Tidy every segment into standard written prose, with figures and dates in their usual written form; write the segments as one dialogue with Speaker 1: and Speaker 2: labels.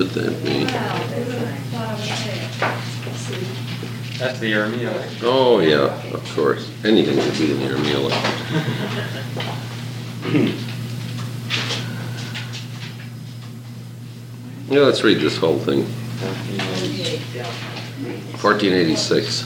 Speaker 1: could that be?
Speaker 2: That's the Ermia language.
Speaker 1: Oh, yeah, of course. Anything could be in the Ermia language. Yeah, let's read this whole thing. 1486.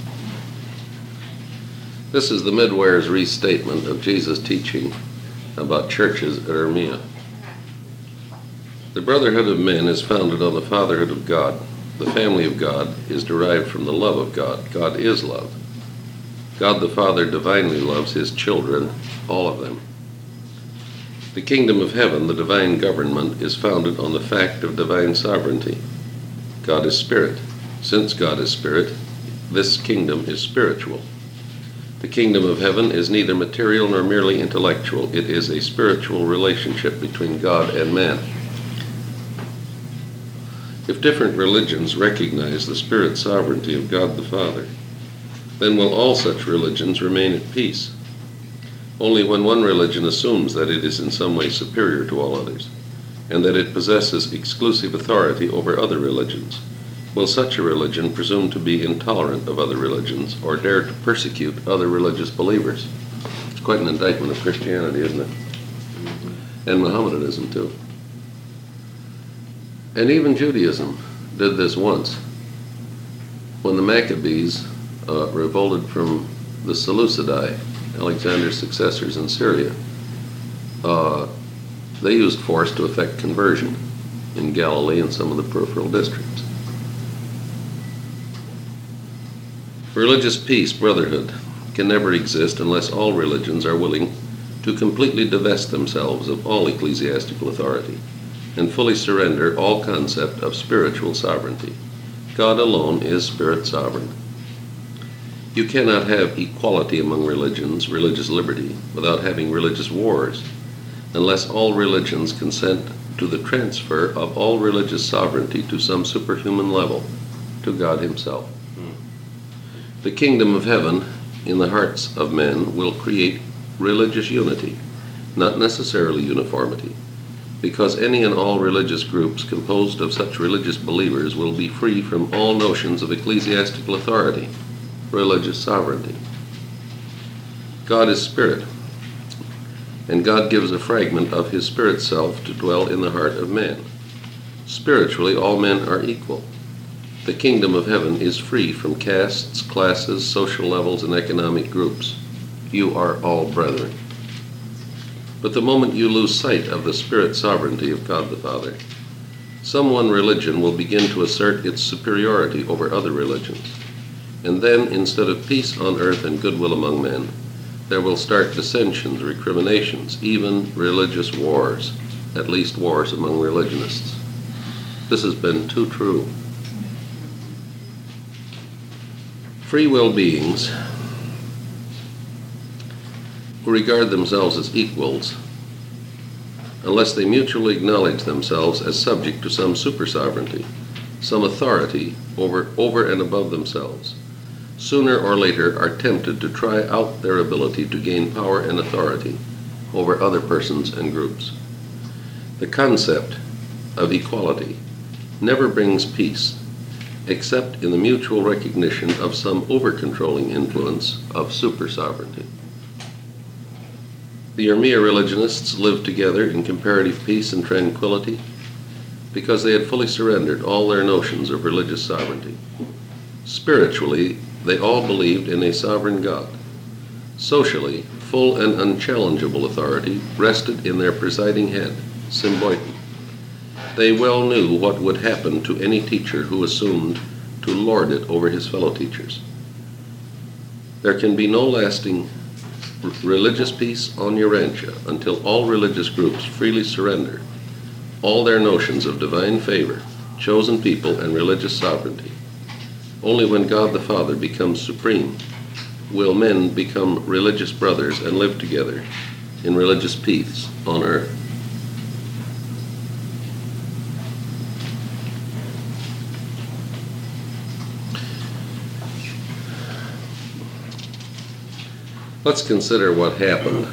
Speaker 1: This is the Midware's restatement of Jesus' teaching about churches at Ermia. The brotherhood of men is founded on the fatherhood of God. The family of God is derived from the love of God. God is love. God the Father divinely loves his children, all of them. The kingdom of heaven, the divine government, is founded on the fact of divine sovereignty. God is spirit. Since God is spirit, this kingdom is spiritual. The kingdom of heaven is neither material nor merely intellectual. It is a spiritual relationship between God and man. If different religions recognize the spirit sovereignty of God the Father, then will all such religions remain at peace. Only when one religion assumes that it is in some way superior to all others, and that it possesses exclusive authority over other religions, will such a religion presume to be intolerant of other religions or dare to persecute other religious believers. It's quite an indictment of Christianity, isn't it? And Mohammedanism, too. And even Judaism did this once. When the Maccabees revolted from the Seleucidae, Alexander's successors in Syria, they used force to effect conversion in Galilee and some of the peripheral districts. Religious peace, brotherhood, can never exist unless all religions are willing to completely divest themselves of all ecclesiastical authority and fully surrender all concept of spiritual sovereignty. God alone is spirit sovereign. You cannot have equality among religions, religious liberty, without having religious wars, unless all religions consent to the transfer of all religious sovereignty to some superhuman level, to God himself. The kingdom of heaven in the hearts of men will create religious unity, not necessarily uniformity, because any and all religious groups composed of such religious believers will be free from all notions of ecclesiastical authority, religious sovereignty. God is spirit, and God gives a fragment of his spirit self to dwell in the heart of man. Spiritually, all men are equal. The kingdom of heaven is free from castes, classes, social levels, and economic groups. You are all brethren. But the moment you lose sight of the spirit sovereignty of God the Father, some one religion will begin to assert its superiority over other religions. And then, instead of peace on earth and goodwill among men, there will start dissensions, recriminations, even religious wars, at least wars among religionists. This has been too true. Free will beings who regard themselves as equals, unless they mutually acknowledge themselves as subject to some super-sovereignty, some authority over and above themselves, sooner or later are tempted to try out their ability to gain power and authority over other persons and groups. The concept of equality never brings peace, except in the mutual recognition of some over-controlling influence of super-sovereignty. The Ermia religionists lived together in comparative peace and tranquility because they had fully surrendered all their notions of religious sovereignty. Spiritually, they all believed in a sovereign God. Socially, full and unchallengeable authority rested in their presiding head, Symboiton. They well knew what would happen to any teacher who assumed to lord it over his fellow teachers. There can be no lasting religious peace on Urantia until all religious groups freely surrender all their notions of divine favor, chosen people, and religious sovereignty. Only when God the Father becomes supreme will men become religious brothers and live together in religious peace on earth. Let's consider what happened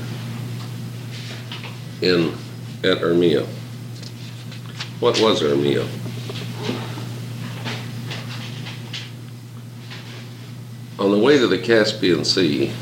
Speaker 1: at Ermia. What was Ermia? On the way to the Caspian Sea,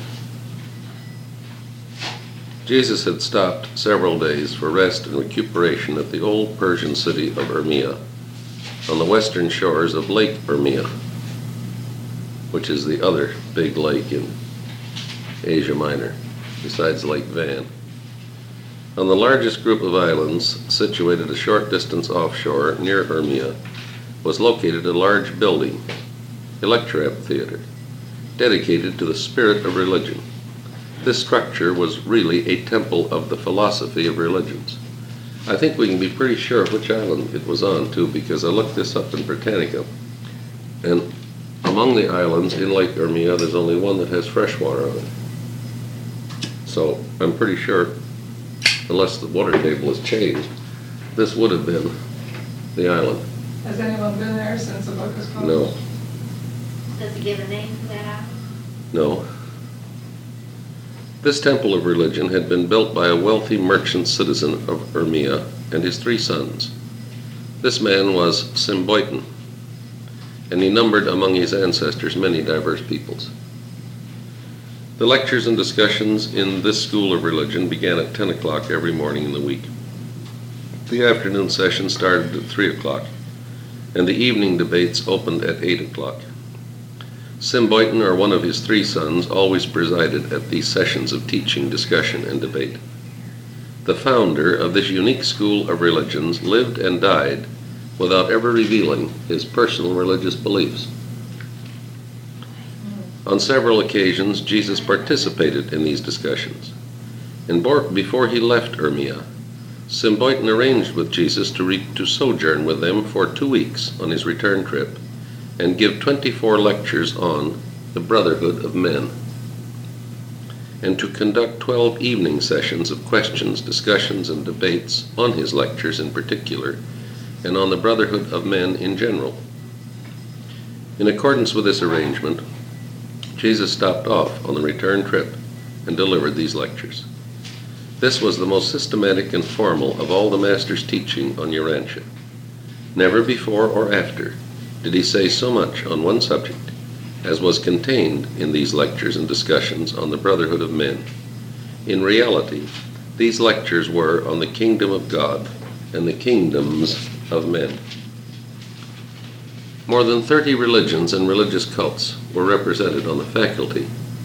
Speaker 1: Jesus had stopped several days for rest and recuperation at the old Persian city of Urmia, on the western shores of Lake Urmia, which is the other big lake in Asia Minor, besides Lake Van. On the largest group of islands, situated a short distance offshore near Urmia, was located a large building, Electra Amphitheater, dedicated to the spirit of religion. This structure was really a temple of the philosophy of religions. I think we can be pretty sure which island it was on, too, because I looked this up in Britannica. And among the islands in Lake Urmia, there's only one that has fresh water on it. So I'm pretty sure, unless the water table has changed, this would have been the island.
Speaker 3: Has anyone been there since the book was published?
Speaker 1: No.
Speaker 4: Does it give a name for that island?
Speaker 1: No. This temple of religion had been built by a wealthy merchant citizen of Urmia and his 3 sons. This man was Symboiton, and he numbered among his ancestors many diverse peoples. The lectures and discussions in this school of religion began at 10 o'clock every morning in the week. The afternoon session started at 3 o'clock, and the evening debates opened at 8 o'clock. Symboiton, or one of his 3 sons, always presided at these sessions of teaching, discussion, and debate. The founder of this unique school of religions lived and died without ever revealing his personal religious beliefs. On several occasions, Jesus participated in these discussions, and before he left Urmia, Symboiton arranged with Jesus to sojourn with them for 2 weeks on his return trip and give 24 lectures on the brotherhood of men, and to conduct 12 evening sessions of questions, discussions, and debates on his lectures in particular, and on the brotherhood of men in general. In accordance with this arrangement, Jesus stopped off on the return trip and delivered these lectures. This was the most systematic and formal of all the Master's teaching on Urantia. Never before or after did he say so much on one subject as was contained in these lectures and discussions on the brotherhood of men. In reality, these lectures were on the kingdom of God and the kingdoms of men. More than 30 religions and religious cults were represented on the faculty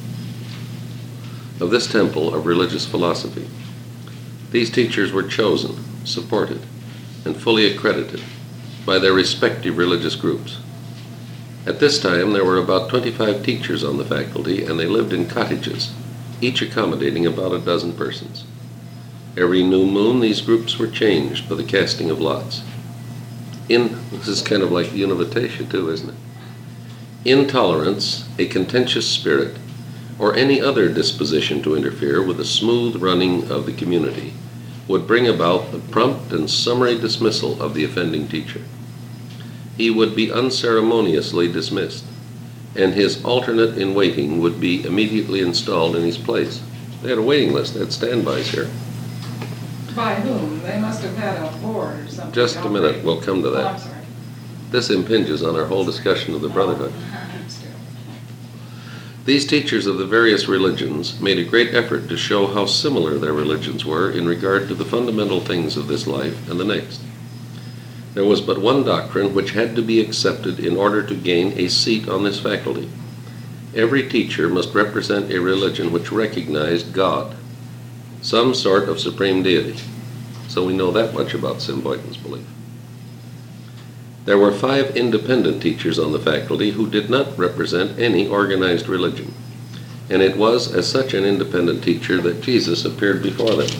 Speaker 1: of this temple of religious philosophy. These teachers were chosen, supported, and fully accredited by their respective religious groups. At this time, there were about 25 teachers on the faculty, and they lived in cottages, each accommodating about a dozen persons. Every new moon, these groups were changed by the casting of lots. This is kind of like the Univitation too, isn't it? Intolerance, a contentious spirit, or any other disposition to interfere with the smooth running of the community would bring about the prompt and summary dismissal of the offending teacher. He would be unceremoniously dismissed, and his alternate in waiting would be immediately installed in his place. They had a waiting list, they had standbys here.
Speaker 3: By whom? They must have had a board or something.
Speaker 1: Just a minute, we'll come to
Speaker 3: Oh,
Speaker 1: that.
Speaker 3: I'm sorry.
Speaker 1: This impinges on our whole discussion of the brotherhood.
Speaker 3: Still.
Speaker 1: These teachers of the various religions made a great effort to show how similar their religions were in regard to the fundamental things of this life and the next. There was but one doctrine which had to be accepted in order to gain a seat on this faculty. Every teacher must represent a religion which recognized God, some sort of supreme deity. So we know that much about Symboiton's belief. There were 5 independent teachers on the faculty who did not represent any organized religion, and it was as such an independent teacher that Jesus appeared before them.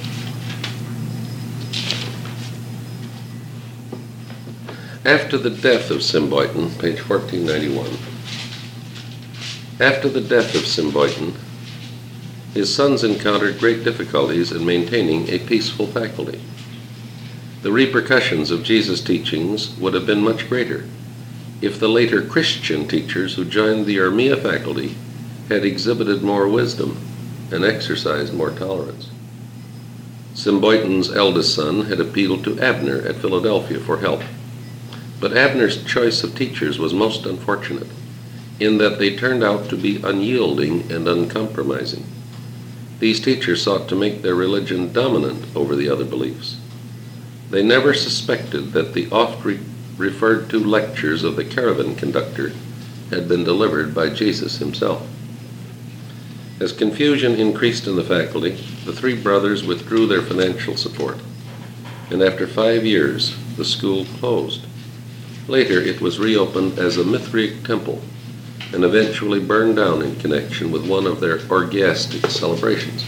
Speaker 1: After the death of Symboiton, page 1491, after the death of Symboiton, his sons encountered great difficulties in maintaining a peaceful faculty. The repercussions of Jesus' teachings would have been much greater if the later Christian teachers who joined the Urmia faculty had exhibited more wisdom and exercised more tolerance. Symboiton's eldest son had appealed to Abner at Philadelphia for help, but Abner's choice of teachers was most unfortunate. in that they turned out to be unyielding and uncompromising. These teachers sought to make their religion dominant over the other beliefs. They never suspected that the oft-referred to lectures of the caravan conductor had been delivered by Jesus himself. As confusion increased in the faculty, the three brothers withdrew their financial support, and after 5 years, the school closed. Later, it was reopened as a Mithraic temple and eventually burned down in connection with one of their orgiastic celebrations.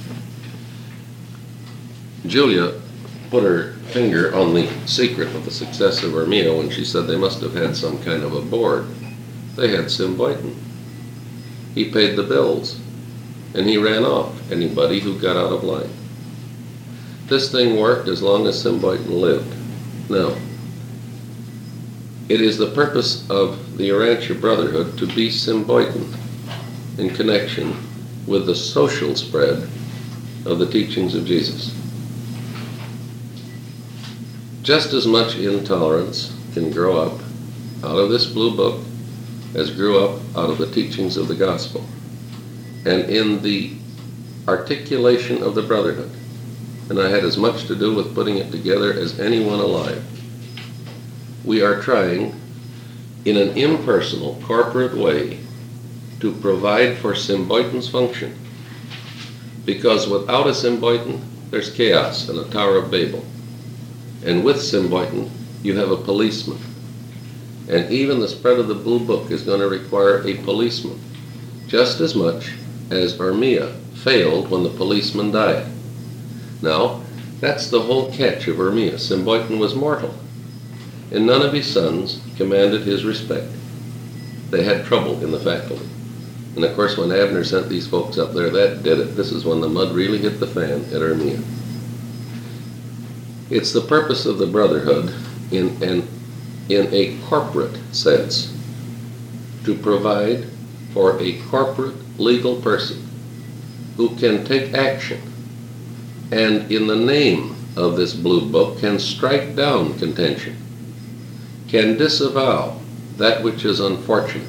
Speaker 1: Julia put her finger on the secret of the success of Ermia when she said they must have had some kind of a board. They had Sim Boyton. He paid the bills, and he ran off anybody who got out of line. This thing worked as long as Sim Boyton lived. Now, it is the purpose of the Urantia Brotherhood to be Sim Boyton in connection with the social spread of the teachings of Jesus. Just as much intolerance can grow up out of this blue book as grew up out of the teachings of the gospel. And in the articulation of the Brotherhood, and I had as much to do with putting it together as anyone alive, we are trying, in an impersonal, corporate way, to provide for Sim Boyton's function. Because without a Sim Boyton, there's chaos and a Tower of Babel. And with Sim Boyton, you have a policeman. And even the spread of the Blue Book is going to require a policeman, just as much as Ermia failed when the policeman died. Now, that's the whole catch of Ermia. Sim Boyton was mortal, and none of his sons commanded his respect. They had trouble in the faculty. And of course, when Abner sent these folks up there, that did it. This is when the mud really hit the fan at Ermia. It's the purpose of the Brotherhood in a corporate sense to provide for a corporate legal person who can take action and in the name of this blue book can strike down contention, can disavow that which is unfortunate.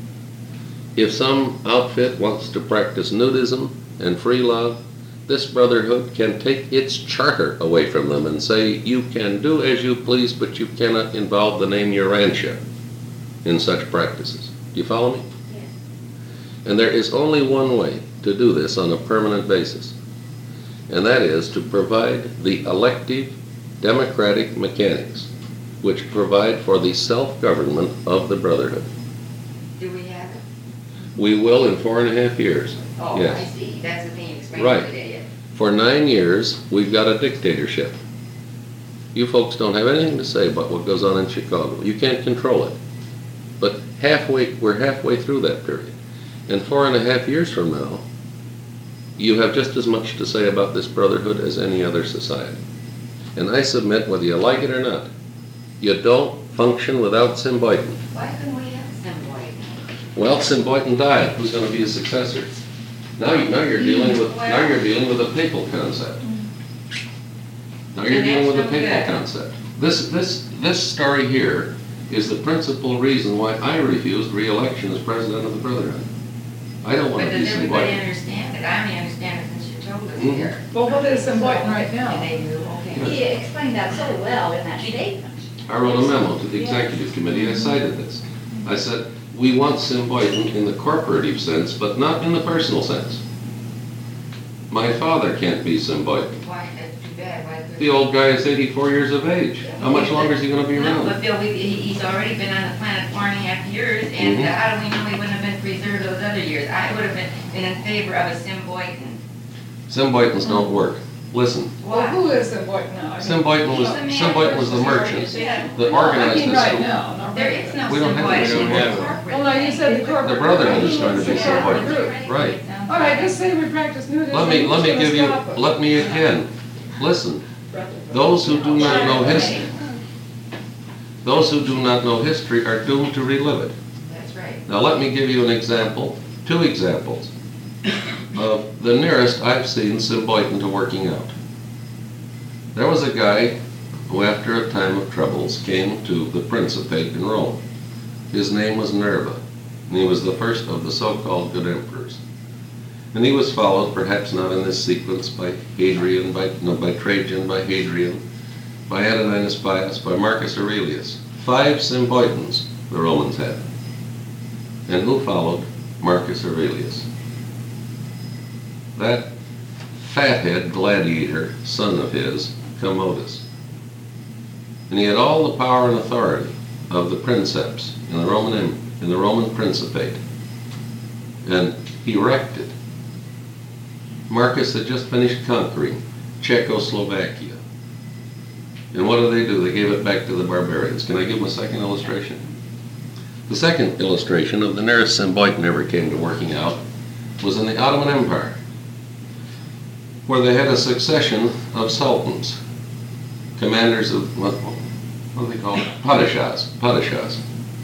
Speaker 1: If some outfit wants to practice nudism and free love, this Brotherhood can take its charter away from them and say, you can do as you please, but you cannot involve the name Urantia in such practices. Do you follow me?
Speaker 4: Yes.
Speaker 1: And there is only one way to do this on a permanent basis, and that is to provide the elective democratic mechanics which provide for the self-government of the Brotherhood.
Speaker 5: Do we have it?
Speaker 1: We will in 4.5 years.
Speaker 5: Oh,
Speaker 1: Yes.
Speaker 5: I see. That's the thing you explained
Speaker 1: Right.
Speaker 5: today.
Speaker 1: For 9 years, we've got a dictatorship. You folks don't have anything to say about what goes on in Chicago. You can't control it. But we're halfway through that period. And 4.5 years from now, you have just as much to say about this Brotherhood as any other society. And I submit, whether you like it or not, you don't function without Sim Boyton.
Speaker 5: Why couldn't we have some boy?
Speaker 1: Well, Sim Boyton died. Who's going to be his successor? Now you're dealing with a papal concept. Now you're dealing with a papal concept. This story here is the principal reason why I refused re-election as president of the Brotherhood. I don't want
Speaker 5: But
Speaker 1: to be
Speaker 5: does
Speaker 1: Sim
Speaker 5: everybody
Speaker 1: Boyton.
Speaker 5: understand it? I only understand it since you told us
Speaker 1: Mhm.
Speaker 5: here.
Speaker 3: Well, what is Sim Boyton right
Speaker 5: And
Speaker 3: now?
Speaker 5: they do, okay.
Speaker 4: He explained that so well in that statement.
Speaker 1: I wrote a memo to the executive committee. I cited this. I said, we want Sim Boyton in the corporative sense, but not in the personal sense. My father can't be Sim Boyton.
Speaker 5: Why, that's too bad. Why couldn't?
Speaker 1: The old guy is 84 years of age. How much longer is he going to be
Speaker 5: No,
Speaker 1: around?
Speaker 5: but Bill, he's already been on the planet 4.5 years, and
Speaker 1: Mhm.
Speaker 5: how do we know he wouldn't have been preserved those other years? I would have been in favor of a Sim Boyton.
Speaker 1: Sim Boytons don't work. Listen,
Speaker 3: Well,
Speaker 5: Why?
Speaker 3: who is Sim Boyton now? I mean,
Speaker 1: Sim Boyton was the merchant that organized
Speaker 3: I mean,
Speaker 1: this
Speaker 3: right
Speaker 1: school.
Speaker 3: now. not
Speaker 5: There
Speaker 3: right
Speaker 5: is
Speaker 3: now.
Speaker 5: no
Speaker 1: We don't
Speaker 5: Sim
Speaker 1: have
Speaker 5: Boyton.
Speaker 1: it. We don't have
Speaker 5: It's
Speaker 1: it.
Speaker 5: a corporate
Speaker 3: Well, no, you said the
Speaker 5: thing.
Speaker 3: corporate.
Speaker 1: The Brotherhood is trying to be Sim Boyton. Right.
Speaker 3: All right, just say we practice nudism.
Speaker 1: Let me
Speaker 3: Who's
Speaker 1: give you,
Speaker 3: gonna stop us?
Speaker 1: let me again, listen. Those who do not know history, those who do not know history are doomed to relive it.
Speaker 5: That's right.
Speaker 1: Now let me give you an example, 2 examples of the nearest I've seen Sim Boyton to working out. There was a guy who after a time of troubles came to the Principate in Rome. His name was Nerva. and he was the first of the so-called good emperors. And he was followed, perhaps not in this sequence, by Hadrian, by Trajan, by Hadrian, by Antoninus Pius, by Marcus Aurelius. 5 Symboitans the Romans had. And who followed Marcus Aurelius? That fathead gladiator, son of his, Commodus. And he had all the power and authority of the princeps in the Roman Principate. And he wrecked it. Marcus had just finished conquering Czechoslovakia. And what did? They gave it back to the barbarians. Can I give them a second illustration? The second illustration of the nearest Symboitan ever came to working out was in the Ottoman Empire, where they had a succession of sultans, commanders of, what do they call it? Padishahs,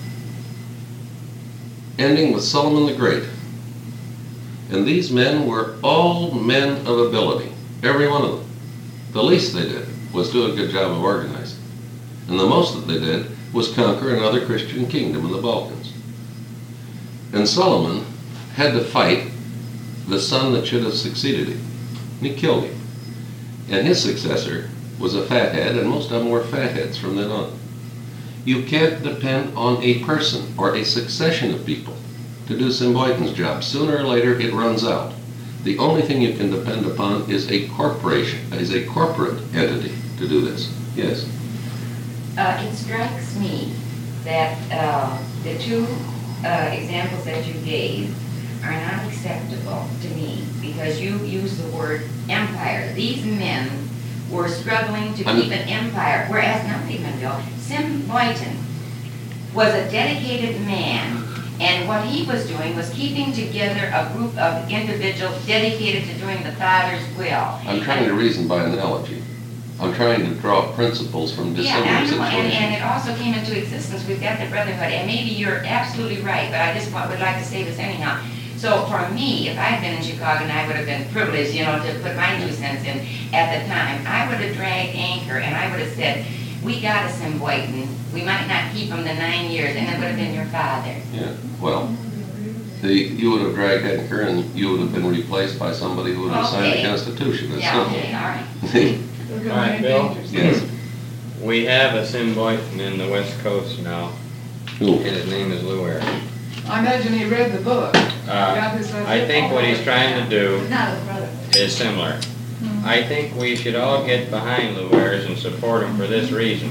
Speaker 1: ending with Solomon the Great. And these men were all men of ability, every one of them. The least they did was do a good job of organizing. And the most that they did was conquer another Christian kingdom in the Balkans. And Solomon had to fight the son that should have succeeded him. And he killed him. And his successor was a fathead, and most of them were fatheads from then on. You can't depend on a person or a succession of people to do Symboitan's job. Sooner or later it runs out. The only thing you can depend upon is a corporation, is a corporate entity to do this. Yes?
Speaker 5: It strikes me that the 2 examples that you gave are not acceptable to me because you use the word empire. These men were struggling to keep an empire, whereas, not even Bill, Symboitan was a dedicated man, and what he was doing was keeping together a group of individuals dedicated to doing the Father's will.
Speaker 1: I'm trying to reason by analogy. I'm trying to draw principles from dissimilar situations.
Speaker 5: And it also came into existence. We've got the brotherhood, and maybe you're absolutely right, but I just would like to say this anyhow. So for me, if I'd been in Chicago and I would have been privileged, to put my 2 cents in at the time, I would have dragged anchor and I would have said, we got a Symboitan. We might not keep him the 9 years, and it would have been your father.
Speaker 1: Yeah, well, you would have dragged anchor and you would have been replaced by somebody who would have signed the Constitution. It's simple.
Speaker 5: Okay, all right.
Speaker 2: All right, Bill?
Speaker 1: Yes.
Speaker 2: We have a Symboitan in the West Coast now,
Speaker 1: Who?
Speaker 2: and his name is Lou Ayres.
Speaker 3: I imagine he read the book. Got this idea.
Speaker 2: I think what he's trying to do
Speaker 4: Not a brother.
Speaker 2: is similar. I think we should all get behind Lou Ayres and support him for this reason.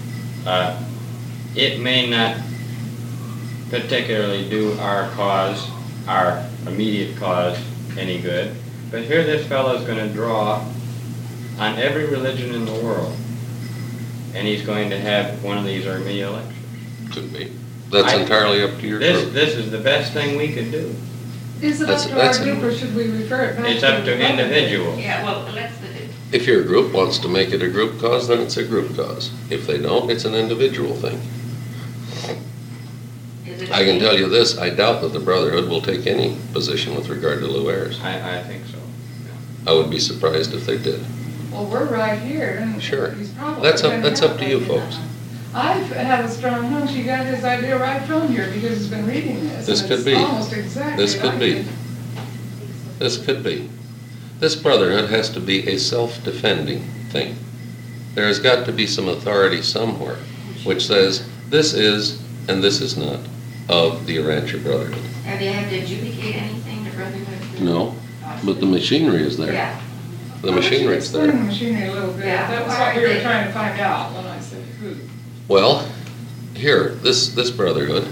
Speaker 2: It may not particularly do our cause, our immediate cause, any good, but here this fellow's going to draw on every religion in the world, and he's going to have one of these Armenia lectures.
Speaker 1: Could be. That's entirely up to your group.
Speaker 2: This is the best thing we could do.
Speaker 3: Is it up to our group, or should we refer it back to?
Speaker 2: It's up to individuals.
Speaker 5: Yeah, well, let's.
Speaker 1: If your group wants to make it a group cause, then it's a group cause. If they don't, it's an individual thing. I can tell you this, I doubt that the Brotherhood will take any position with regard to Lou Ayres.
Speaker 2: I think so. Yeah.
Speaker 1: I would be surprised if they did.
Speaker 3: Well, we're right here, and
Speaker 1: Sure.
Speaker 3: he's probably
Speaker 1: That's
Speaker 3: gonna
Speaker 1: up to you
Speaker 3: have
Speaker 1: folks.
Speaker 3: I've had a strong hunch he got his idea right from here because he's been reading this.
Speaker 1: This
Speaker 3: and
Speaker 1: could
Speaker 3: it's
Speaker 1: be.
Speaker 3: Almost exactly.
Speaker 1: This could be.
Speaker 3: like it.
Speaker 1: This could be. This Brotherhood has to be a self-defending thing. There has got to be some authority somewhere which says this is and this is not of the Urantia Brotherhood.
Speaker 5: Have you had to adjudicate anything, the brotherhood?
Speaker 1: No, but the machinery is there.
Speaker 5: Yeah.
Speaker 1: The machinery is
Speaker 3: Explain
Speaker 1: there.
Speaker 3: the machinery a little bit.
Speaker 5: Yeah.
Speaker 3: That was what we were trying to find out when I said who.
Speaker 1: Well, here, this Brotherhood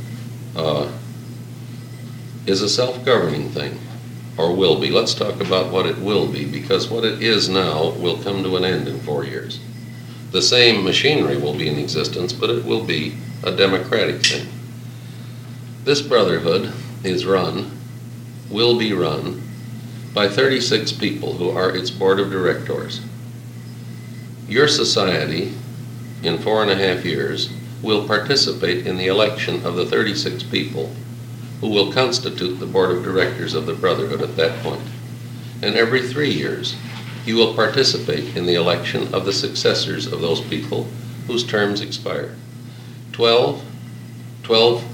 Speaker 1: is a self-governing thing, or will be. Let's talk about what it will be, because what it is now will come to an end in 4 years. The same machinery will be in existence, but it will be a democratic thing. This Brotherhood is run, will be run, by 36 people who are its board of directors. Your society, in 4.5 years, will participate in the election of the 36 people who will constitute the board of directors of the Brotherhood at that point. And every 3 years, you will participate in the election of the successors of those people whose terms expire. 12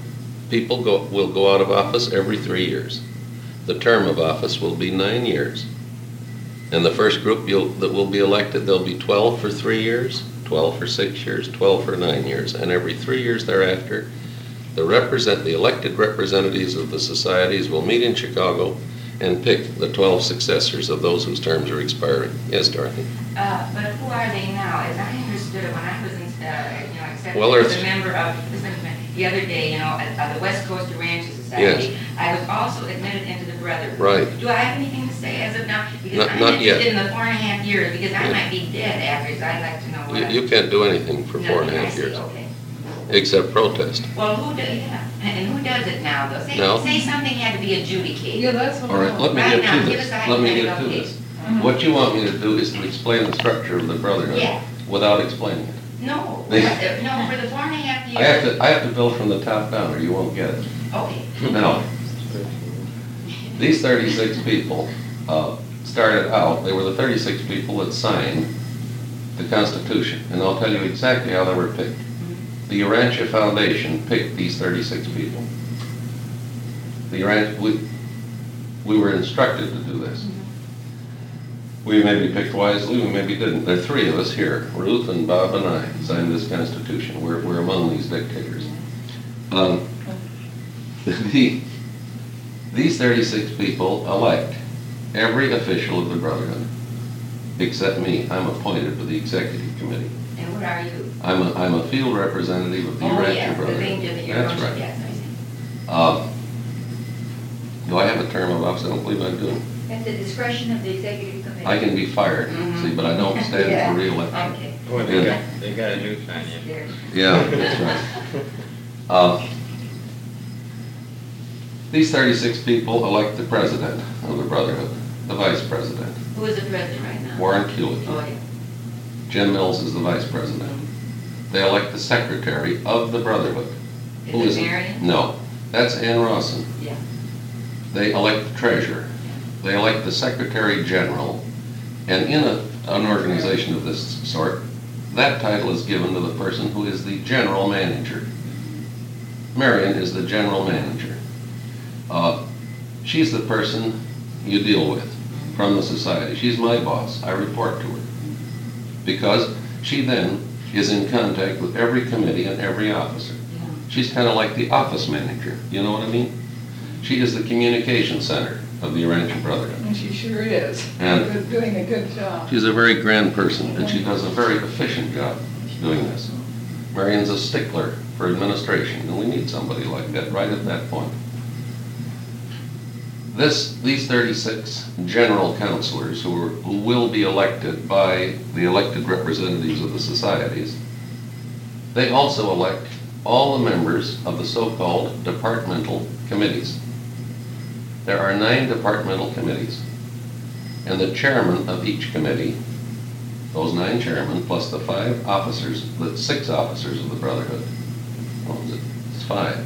Speaker 1: People will go out of office every 3 years. The term of office will be 9 years. And the first group that will be elected, there'll be 12 for 3 years, 12 for 6 years, 12 for 9 years. And every 3 years thereafter, the elected representatives of the societies will meet in Chicago and pick the 12 successors of those whose terms are expiring. Yes, Dorothy?
Speaker 5: But who are they now? As I understood it, when I was accepted
Speaker 1: Well,
Speaker 5: as a member of, listen to me, the other day, at the West Coast Ranch Society, I was also admitted into the Brotherhood.
Speaker 1: Right.
Speaker 5: Do I have anything to say as of now? Because
Speaker 1: Not-
Speaker 5: I'm
Speaker 1: not yet.
Speaker 5: interested in the 4.5 years, because I might be dead afterwards. I'd like to know what.
Speaker 1: You can't do anything for
Speaker 5: No,
Speaker 1: 4.5
Speaker 5: I see,
Speaker 1: years,
Speaker 5: okay.
Speaker 1: except protest.
Speaker 5: Well, and who does it now, though?
Speaker 1: No.
Speaker 5: Say something had to be adjudicated.
Speaker 3: Yeah, that's what.
Speaker 1: All right, let me
Speaker 5: Right
Speaker 1: get
Speaker 5: now,
Speaker 1: to
Speaker 5: give
Speaker 1: this.
Speaker 5: us a
Speaker 1: Let me get to
Speaker 5: hypothetical
Speaker 1: this.
Speaker 3: Mhm.
Speaker 1: What you want me to do is to explain the structure of the Brotherhood
Speaker 5: Yeah.
Speaker 1: without explaining it.
Speaker 5: No,
Speaker 1: They-
Speaker 5: no, for the 4.5 years.
Speaker 1: I have to build from the top down or you won't get it.
Speaker 5: Okay.
Speaker 1: Now, these 36 people started out, they were the 36 people that signed the Constitution. And I'll tell you exactly how they were picked. The Urantia Foundation picked these 36 people. We were instructed to do this. We maybe picked wisely, we maybe didn't. There are 3 of us here, Ruth and Bob and I, signed this Constitution. We're among these dictators. These 36 people elect every official of the Brotherhood, except me. I'm appointed to the Executive Committee.
Speaker 5: And what are you?
Speaker 1: I'm a field representative of the
Speaker 5: Oh,
Speaker 1: Urantia
Speaker 5: yeah, the
Speaker 1: Brotherhood.
Speaker 5: thing that you're.
Speaker 1: That's right.
Speaker 5: Yes, I see.
Speaker 1: Do I have a term of office? I don't believe I do.
Speaker 4: At the discretion of the executive committee.
Speaker 1: I can be fired,
Speaker 5: Mhm.
Speaker 1: see, but I don't stand
Speaker 4: Yeah.
Speaker 1: for reelection.
Speaker 5: Okay.
Speaker 2: Boy,
Speaker 1: Yeah.
Speaker 2: they got a noose on you.
Speaker 5: There.
Speaker 1: Yeah, that's right. These 36 people elect the president of the Brotherhood, the vice president.
Speaker 5: Who is the president right now?
Speaker 1: Warren
Speaker 5: Oh,
Speaker 1: Kulicki.
Speaker 5: yeah.
Speaker 1: Jim Mills is the vice president. They elect the secretary of the Brotherhood. Who
Speaker 5: Is
Speaker 1: is
Speaker 5: it
Speaker 1: it?
Speaker 5: Marion?
Speaker 1: No, that's Ann Rawson.
Speaker 5: Yeah.
Speaker 1: They elect the treasurer. They elect the secretary general. And in an organization of this sort, that title is given to the person who is the general manager. Marion is the general manager. She's the person you deal with from the society. She's my boss. I report to her. Because she then is in contact with every committee and every officer.
Speaker 5: Yeah.
Speaker 1: She's kind of like the office manager. You know what I mean? She is the communication center of the Urantia Brotherhood.
Speaker 3: And she sure is.
Speaker 1: And-
Speaker 3: Doing a good job.
Speaker 1: She's a very grand person, and she does a very efficient job doing this. Marion's a stickler for administration, and we need somebody like that right at that point. These 36 general counselors who will be elected by the elected representatives of the societies, they also elect all the members of the so-called departmental committees. There are 9 departmental committees, and the chairman of each committee, those 9 chairmen, plus the 5 officers, the 6 officers of the Brotherhood, what was it? It's 5,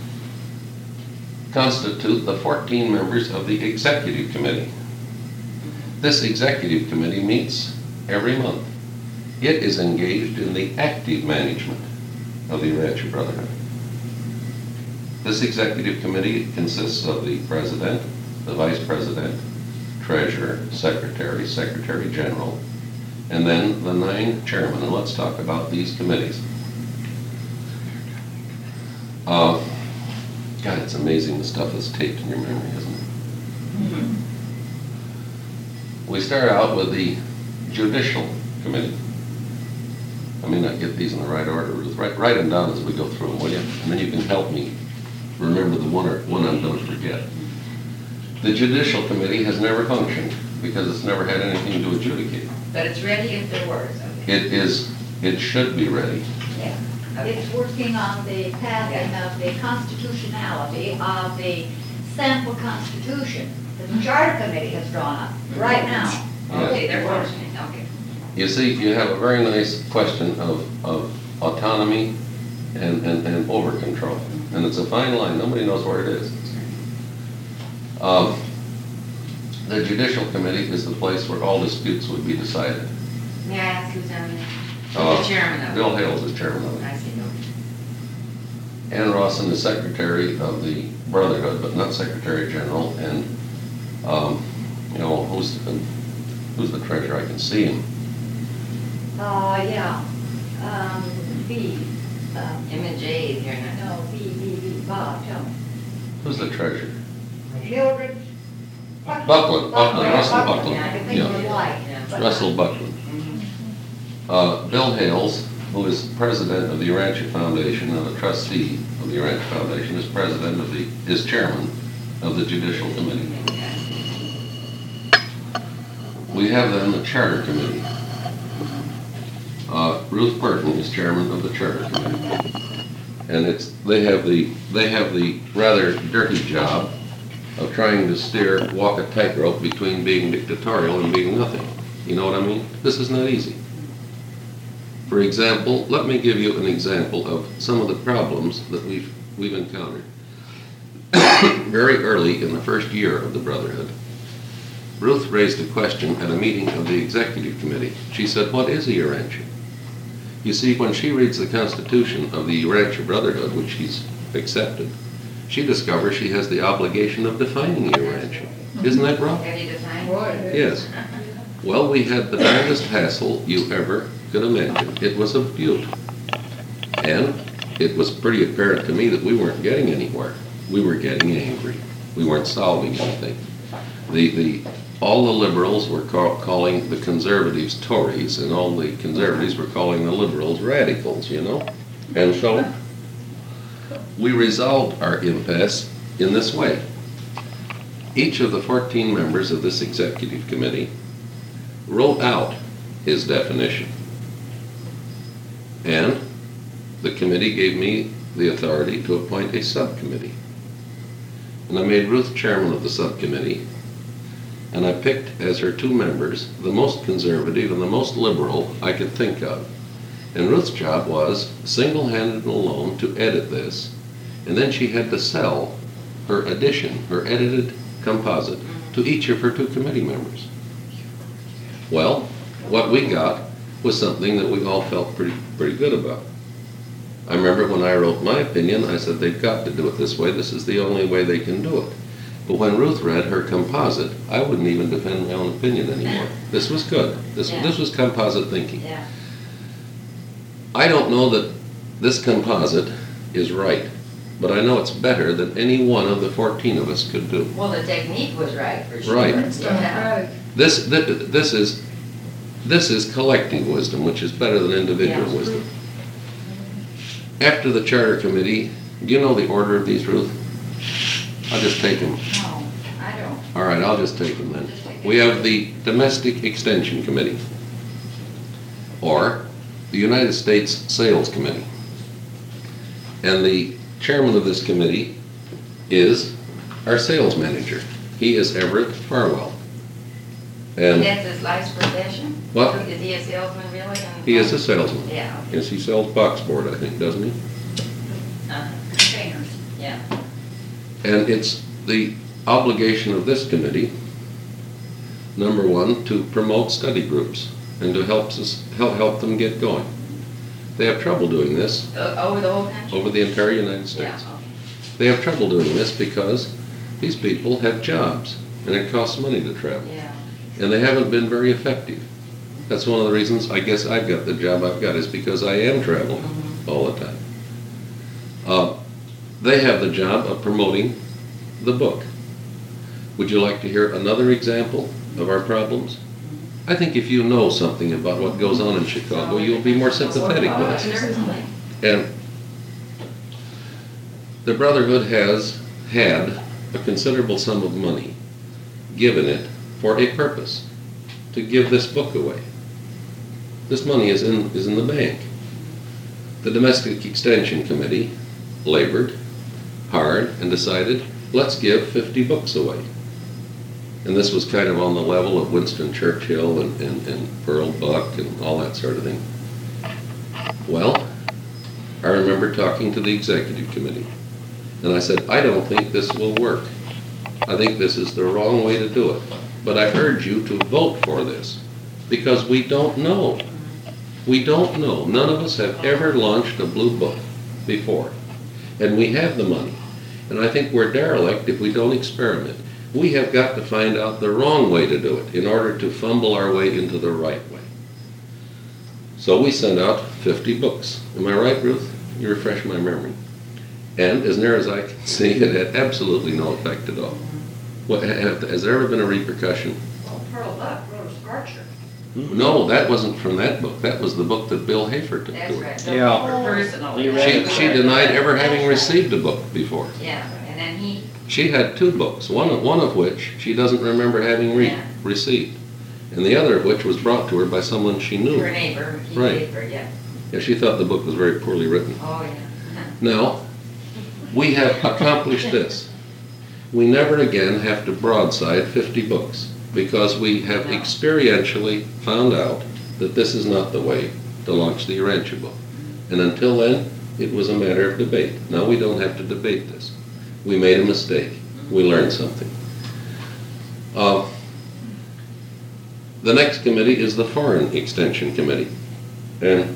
Speaker 1: constitute the 14 members of the executive committee. This executive committee meets every month. It is engaged in the active management of the Urantia Brotherhood. This executive committee consists of the president, the vice president, treasurer, secretary, secretary general, and then the 9 chairmen. And let's talk about these committees. God, it's amazing the stuff that's taped in your memory, isn't it?
Speaker 5: Mm-hmm.
Speaker 1: We start out with the judicial committee. I may not get these in the right order, Ruth. Write them down as we go through them, will you? And then you can help me remember the one I'm going to forget. The judicial committee has never functioned because it's never had anything to adjudicate.
Speaker 5: But it's ready if there was, okay.
Speaker 1: It should be ready.
Speaker 5: Yeah. Okay.
Speaker 4: It's working on the passing of the constitutionality of the sample constitution that the charter committee has drawn up right now.
Speaker 5: Okay, they're functioning, okay.
Speaker 1: You see, you have a very nice question of autonomy and over control. And it's a fine line. Nobody knows where it is. The judicial committee is the place where all disputes would be decided.
Speaker 5: May I ask who's on there?
Speaker 1: Uh,
Speaker 5: The chairman of it.
Speaker 1: Bill Hale's the chairman of it.
Speaker 5: I see, okay.
Speaker 1: Ann Rawson is secretary of the Brotherhood, but not secretary general, and, who's the treasurer? I can see him.
Speaker 4: Yeah, B,
Speaker 5: M and J is here now.
Speaker 4: no, B, Bob, tell me.
Speaker 1: Who's the treasurer?
Speaker 4: Mildred.
Speaker 1: Buckland, Russell Buckland.
Speaker 4: Yeah, I can think of the wife. but-
Speaker 1: Russell Buckland. Bill Hales, who is president of the Urantia Foundation and a trustee of the Urantia Foundation, is chairman of the Judicial Committee. We have then the Charter Committee. Ruth Burton is chairman of the Charter Committee. And they have the rather dirty job of trying to walk a tightrope between being dictatorial and being nothing. You know what I mean? This is not easy. For example, let me give you an example of some of the problems that we've encountered. Very early in the first year of the Brotherhood, Ruth raised a question at a meeting of the Executive Committee. She said, "What is a Urantia?" You see, when she reads the Constitution of the Urantia Brotherhood, which she's accepted, she discovers she has the obligation of defining a Urantia. Isn't that wrong?
Speaker 5: Have you defined?
Speaker 3: Boy, it is.
Speaker 1: Yes. Well, we had the darndest hassle you ever could imagine. It was a beaut. And it was pretty apparent to me that we weren't getting anywhere. We were getting angry. We weren't solving anything. All the liberals were calling the conservatives Tories, and all the conservatives were calling the liberals radicals, you know? And so we resolved our impasse in this way. Each of the 14 members of this executive committee wrote out his definition. And the committee gave me the authority to appoint a subcommittee. And I made Ruth chairman of the subcommittee, and I picked as her two members the most conservative and the most liberal I could think of. And Ruth's job was, single-handed and alone, to edit this, and then she had to sell her edition, her edited composite, to each of her two committee members. Well, what we got was something that we all felt pretty good about. I remember when I wrote my opinion, I said, they've got to do it this way. This is the only way they can do it. But when Ruth read her composite, I wouldn't even defend my own opinion anymore. This was good. This was composite thinking.
Speaker 5: Yeah.
Speaker 1: I don't know that this composite is right, but I know it's better than any one of the 14 of us could do.
Speaker 5: Well, the technique was right for sure.
Speaker 1: Right.
Speaker 3: It's democratic.
Speaker 1: This is collective wisdom, which is better than individual
Speaker 5: Yeah.
Speaker 1: wisdom. After the Charter Committee, do you know the order of these, Ruth? I'll just take them.
Speaker 5: No, I don't.
Speaker 1: All right, I'll just take them then. We have the Domestic Extension Committee, or the United States Sales Committee. And the chairman of this committee is our sales manager. He is Everett Farwell. And
Speaker 5: That's his life's profession?
Speaker 1: What?
Speaker 5: Is he a salesman really? And-
Speaker 1: he is a salesman.
Speaker 5: Yeah.
Speaker 1: Yes, he sells boxboard, I think, doesn't he?
Speaker 4: Containers.
Speaker 5: Yeah.
Speaker 1: And it's the obligation of this committee, number one, to promote study groups and to help them get going. They have trouble doing this
Speaker 5: Over the whole country?
Speaker 1: over the entire United
Speaker 5: Yeah,
Speaker 1: States.
Speaker 5: okay.
Speaker 1: They have trouble doing this because these people have jobs and it costs money to travel.
Speaker 5: Yeah.
Speaker 1: And they haven't been very effective. That's one of the reasons I guess I've got the job I've got, is because I am traveling all the time. They have the job of promoting the book. Would you like to hear another example of our problems? I think if you know something about what goes on in Chicago, you'll be more sympathetic with us.
Speaker 5: Certainly.
Speaker 1: And the Brotherhood has had a considerable sum of money given it for a purpose, to give this book away. This money is in the bank. The Domestic Extension Committee labored hard and decided, let's give 50 books away. And this was kind of on the level of Winston Churchill and Pearl Buck and all that sort of thing. Well, I remember talking to the Executive Committee, and I said, I don't think this will work. I think this is the wrong way to do it. But I urge you to vote for this, because we don't know. We don't know. None of us have ever launched a blue book before. And we have the money. And I think we're derelict if we don't experiment. We have got to find out the wrong way to do it in order to fumble our way into the right way. So we sent out 50 books. Am I right, Ruth? You refresh my memory. And as near as I can see, it had absolutely no effect at all. Has there ever been a repercussion?
Speaker 4: Well, Pearl Buck wrote a scorcher.
Speaker 1: No, that wasn't from that book. That was the book that Bill Hafer took
Speaker 5: That's
Speaker 1: to her.
Speaker 5: right.
Speaker 2: Yeah.
Speaker 5: Personal.
Speaker 2: You read
Speaker 1: She denied ever having received a book before.
Speaker 5: Yeah, and then he,
Speaker 1: She had 2 books, one of which she doesn't remember having
Speaker 5: Yeah.
Speaker 1: received, and the other of which was brought to her by someone she knew.
Speaker 5: her neighbor, he
Speaker 1: Right.
Speaker 5: gave her, yeah.
Speaker 1: Yeah, she thought the book was very poorly written.
Speaker 5: Oh, yeah.
Speaker 1: Now, we have accomplished this. We never again have to broadside 50 books because we have experientially found out that this is not the way to launch the Urantia book. And until then, it was a matter of debate. Now we don't have to debate this. We made a mistake. We learned something. The next committee is the Foreign Extension Committee. And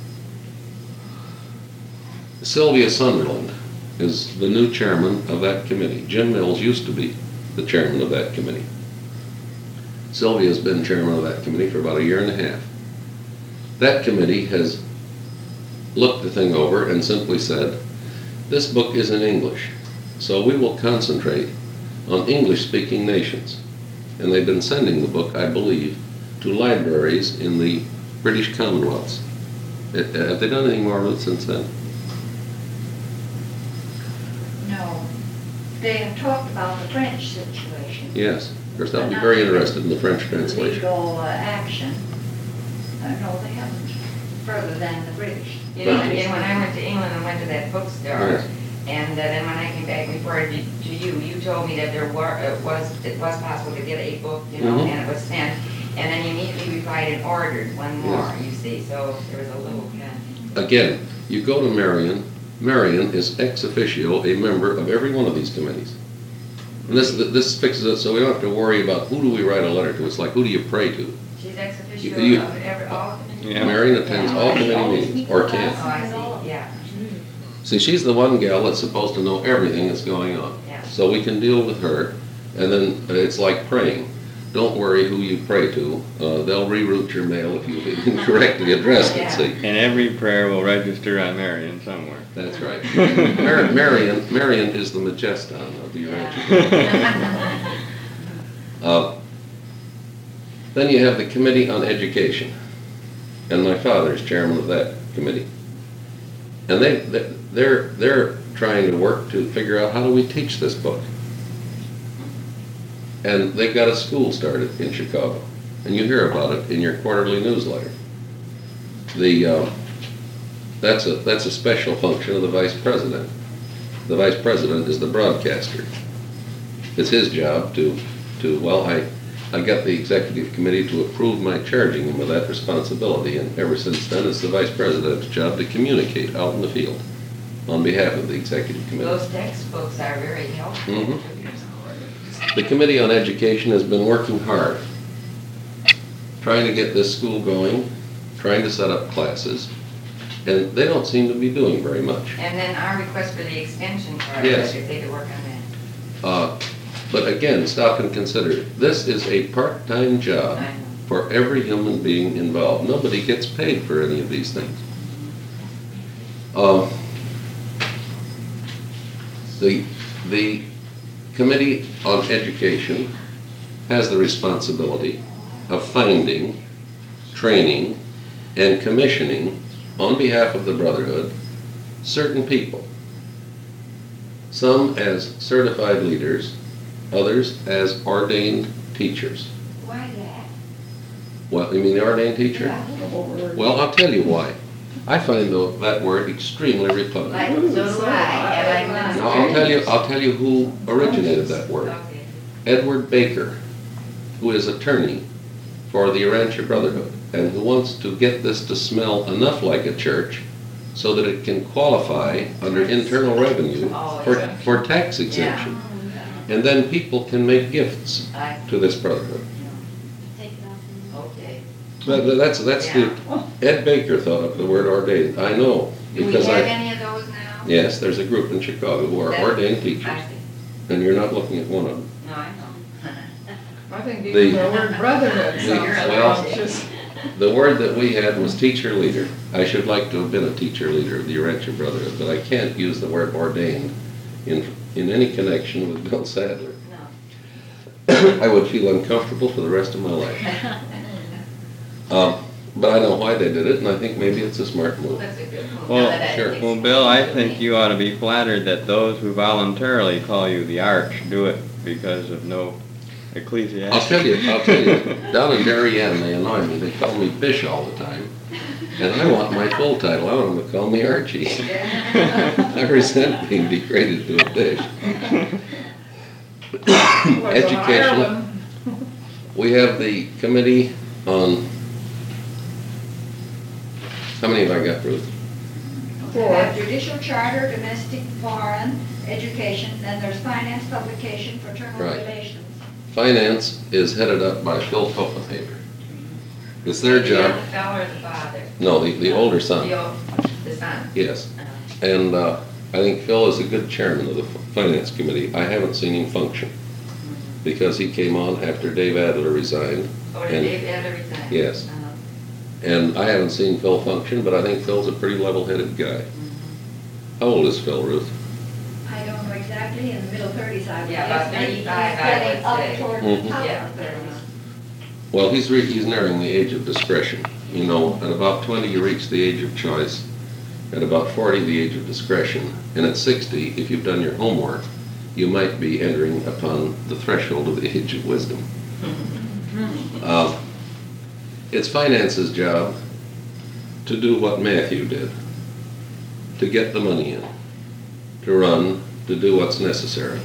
Speaker 1: Sylvia Sunderland is the new chairman of that committee. Jim Mills used to be the chairman of that committee. Sylvia's been chairman of that committee for about 1.5 years. That committee has looked the thing over and simply said, this book is in English, so we will concentrate on English-speaking nations. And they've been sending the book, I believe, to libraries in the British Commonwealths. Have they done anything more, Ruth, since then?
Speaker 4: No. They have talked about the French situation.
Speaker 1: Yes. Of course, I'll be very interested in the French translation.
Speaker 4: Legal action. No, they haven't, further than the British.
Speaker 5: You know, and when I went to England and went to that bookstore,
Speaker 1: Yes.
Speaker 5: and then when I came back and reported to you, you told me that it was possible to get a book, you know,
Speaker 1: Mhm.
Speaker 5: and it was sent, and then you immediately replied and ordered one more, you see, so there was a little,
Speaker 1: Again, you go to Marion. Marion is ex officio a member of every one of these committees. And this fixes it so we don't have to worry about who do we write a letter to. It's like, who do you pray to?
Speaker 5: she's ex officio
Speaker 1: You-
Speaker 5: of all.
Speaker 2: Yeah.
Speaker 1: Marion attends all committee meetings, or
Speaker 5: Oh,
Speaker 1: can.
Speaker 5: I see, yeah,
Speaker 1: See, she's the one gal that's supposed to know everything that's going on.
Speaker 5: yeah.
Speaker 1: So we can deal with her, and then it's like praying. Don't worry who you pray to. They'll reroute your mail if you incorrectly addressed it, see.
Speaker 2: And every prayer will register on Marion somewhere.
Speaker 1: That's right. Marion is the Majeston of the Urantia. Then you have the Committee on Education, and my father is chairman of that committee. And they're trying to work to figure out how do we teach this book. And they've got a school started in Chicago, and you hear about it in your quarterly newsletter. That's a special function of the vice president. The vice president is the broadcaster. It's his job I got the executive committee to approve my charging him with that responsibility, and ever since then it's the vice president's job to communicate out in the field on behalf of the executive committee.
Speaker 5: Those textbooks are very helpful.
Speaker 1: Mhm. The Committee on Education has been working hard, trying to get this school going, trying to set up classes, and they don't seem to be doing very much.
Speaker 5: And then our request for the extension part,
Speaker 1: Yes.
Speaker 5: if they could work on that.
Speaker 1: But again, stop and consider, this is a part-time job
Speaker 5: I know.
Speaker 1: for every human being involved. Nobody gets paid for any of these things. The Committee on Education has the responsibility of finding, training, and commissioning on behalf of the Brotherhood certain people. Some as certified leaders, others as ordained teachers.
Speaker 5: Why that?
Speaker 1: What, you mean the ordained teacher? Well, I'll tell you why. I find that word extremely repugnant.
Speaker 5: Like, so do I, and like
Speaker 1: Now, I'll tell you who originated that word.
Speaker 5: Okay.
Speaker 1: Edward Baker, who is attorney for the Urantia Brotherhood, and who wants to get this to smell enough like a church so that it can qualify under internal revenue for tax exemption. And then people can make gifts to this brotherhood.
Speaker 5: Okay.
Speaker 1: That's the, Ed Baker thought up the word ordained. I know,
Speaker 5: Do we
Speaker 1: because
Speaker 5: have any of those now?
Speaker 1: Yes, there's a group in Chicago who are ordained teachers,
Speaker 5: I see.
Speaker 1: and you're not looking at one of them.
Speaker 5: No, I know.
Speaker 3: I think even the word brotherhood sounds
Speaker 1: Well-
Speaker 3: obnoxious.
Speaker 1: The word that we had was teacher leader. I should like to have been a teacher leader of the Urantia Brotherhood, but I can't use the word ordained in any connection with Bill Sadler.
Speaker 5: No.
Speaker 1: I would feel uncomfortable for the rest of my life. But I know why they did it, and I think maybe it's a smart move.
Speaker 5: That's a good move.
Speaker 2: Well,
Speaker 5: Now that I
Speaker 1: sure.
Speaker 5: think
Speaker 2: Well,
Speaker 5: it's
Speaker 2: Bill, I
Speaker 5: really
Speaker 2: think you ought to be flattered that those who voluntarily call you the Arch do it because of no ecclesiastical.
Speaker 1: I'll tell you, down in Darien, they annoy me. They call me Fish all the time. And I want my full title. I want them to call me Archie. I resent being degraded to a fish. Educational. We have the committee on, how many have I got, Ruth?
Speaker 4: We have judicial charter, domestic, foreign, education, then there's finance, publication, fraternal
Speaker 1: Right.
Speaker 4: relations.
Speaker 1: Finance is headed up by Phil Copenhaver. It's their
Speaker 5: The
Speaker 1: job.
Speaker 5: other fellow or the father?
Speaker 1: No, the older son.
Speaker 5: The son.
Speaker 1: Yes.
Speaker 5: Uh,
Speaker 1: And I think Phil is a good chairman of the Finance Committee. I haven't seen him function because he came on after Dave Adler resigned.
Speaker 5: Or did
Speaker 1: And-
Speaker 5: Dave Adler resign?
Speaker 1: Yes.
Speaker 5: Uh-huh.
Speaker 1: And I haven't seen Phil function, but I think Phil's a pretty level-headed guy. How old is Phil, Ruth?
Speaker 4: I don't know exactly, in the middle 30s, I would
Speaker 5: Yeah,
Speaker 4: guess.
Speaker 5: about
Speaker 4: Maybe
Speaker 5: 35,
Speaker 4: he's
Speaker 5: I
Speaker 4: getting
Speaker 5: would
Speaker 4: up
Speaker 5: say.
Speaker 4: toward
Speaker 1: Mhm.
Speaker 4: the top
Speaker 5: Yeah.
Speaker 4: of the 30s.
Speaker 1: Well, he's nearing the age of discretion. You know, at about 20, you reach the age of choice. At about 40, the age of discretion. And at 60, if you've done your homework, you might be entering upon the threshold of the age of wisdom. It's finance's job to do what Matthew did, to get the money in, to run, to do what's necessary.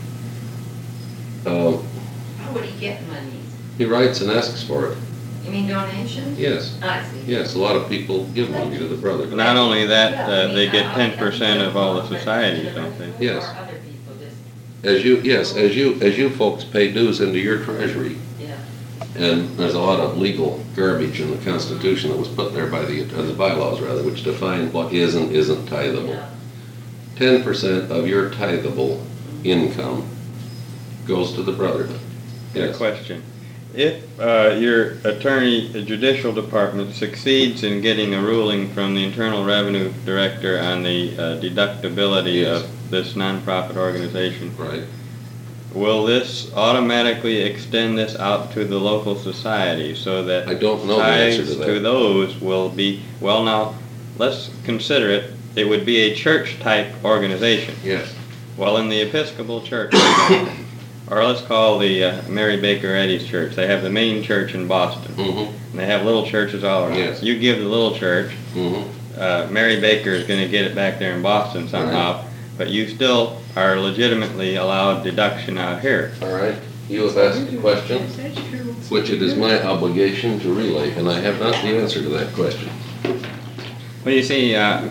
Speaker 5: How would he get money?
Speaker 1: He writes and asks for it.
Speaker 5: You mean donations?
Speaker 1: Yes,
Speaker 5: I see.
Speaker 1: yes, a lot of people give money to the Brotherhood.
Speaker 2: Not only that, they get 10% of all the societies, don't they?
Speaker 1: Yes.
Speaker 5: Or other people just,
Speaker 1: As you folks pay dues into your treasury,
Speaker 5: yeah.
Speaker 1: and there's a lot of legal garbage in the Constitution that was put there by the bylaws rather, which define what is and isn't tithable.
Speaker 5: Yeah.
Speaker 1: 10% of your tithable income goes to the Brotherhood.
Speaker 2: Good
Speaker 1: Yes.
Speaker 2: question. If your judicial department succeeds in getting a ruling from the Internal Revenue Director on the deductibility
Speaker 1: Yes.
Speaker 2: of this nonprofit organization,
Speaker 1: Right.
Speaker 2: will this automatically extend this out to the local society so that
Speaker 1: I don't know the answer to
Speaker 2: ties
Speaker 1: that.
Speaker 2: to those will be, well now, let's consider it, it would be a church-type organization.
Speaker 1: Yes.
Speaker 2: Well, in the Episcopal Church, or let's call the Mary Baker Eddy's church, they have the main church in Boston.
Speaker 1: Mm-hmm.
Speaker 2: And they have little churches all around.
Speaker 1: Yes.
Speaker 2: You give the little church,
Speaker 1: Mm-hmm.
Speaker 2: Mary Baker is going to get it back there in Boston somehow, but you still are legitimately allowed deduction out here.
Speaker 1: All right. You have asked a question, which it is my obligation to relay, and I have not the answer to that question.
Speaker 2: Well, you see,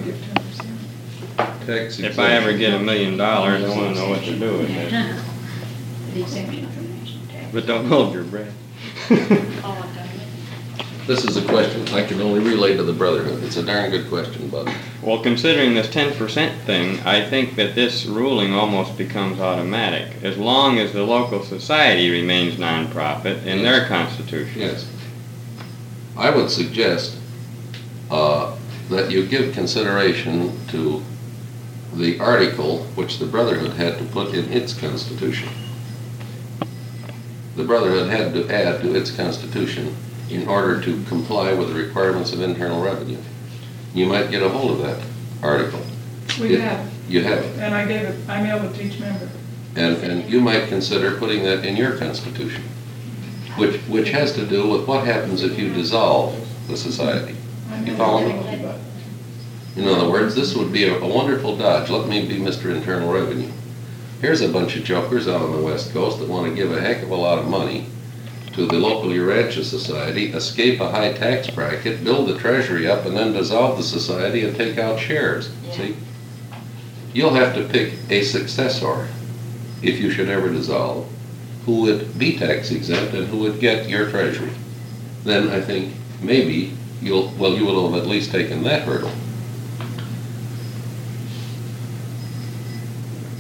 Speaker 1: Tax
Speaker 2: if I ever
Speaker 1: exemption.
Speaker 2: get $1 million, I want to know what to do with it.
Speaker 4: The exemption from national tax.
Speaker 2: But don't hold your breath.
Speaker 1: This is a question I can only relay to the Brotherhood. It's a darn good question, Bud.
Speaker 2: Well, considering this 10% thing, I think that this ruling almost becomes automatic, as long as the local society remains nonprofit in their constitution.
Speaker 1: Yes. I would suggest that you give consideration to the article which the Brotherhood had to put in its constitution. The Brotherhood had to add to its constitution in order to comply with the requirements of internal revenue. You might get a hold of that article.
Speaker 3: We
Speaker 1: It-
Speaker 3: have,
Speaker 1: You have it.
Speaker 3: and I mailed it to each member.
Speaker 1: And you might consider putting that in your constitution, which has to do with what happens if you dissolve the society. You follow me? In other words, this would be a wonderful dodge. Let me be Mr. Internal Revenue. Here's a bunch of jokers out on the West Coast that want to give a heck of a lot of money to the local Urantia Society, escape a high tax bracket, build the treasury up, and then dissolve the society and take out shares.
Speaker 5: Yeah.
Speaker 1: See? You'll have to pick a successor, if you should ever dissolve, who would be tax exempt and who would get your treasury. Then I think maybe you will have at least taken that hurdle.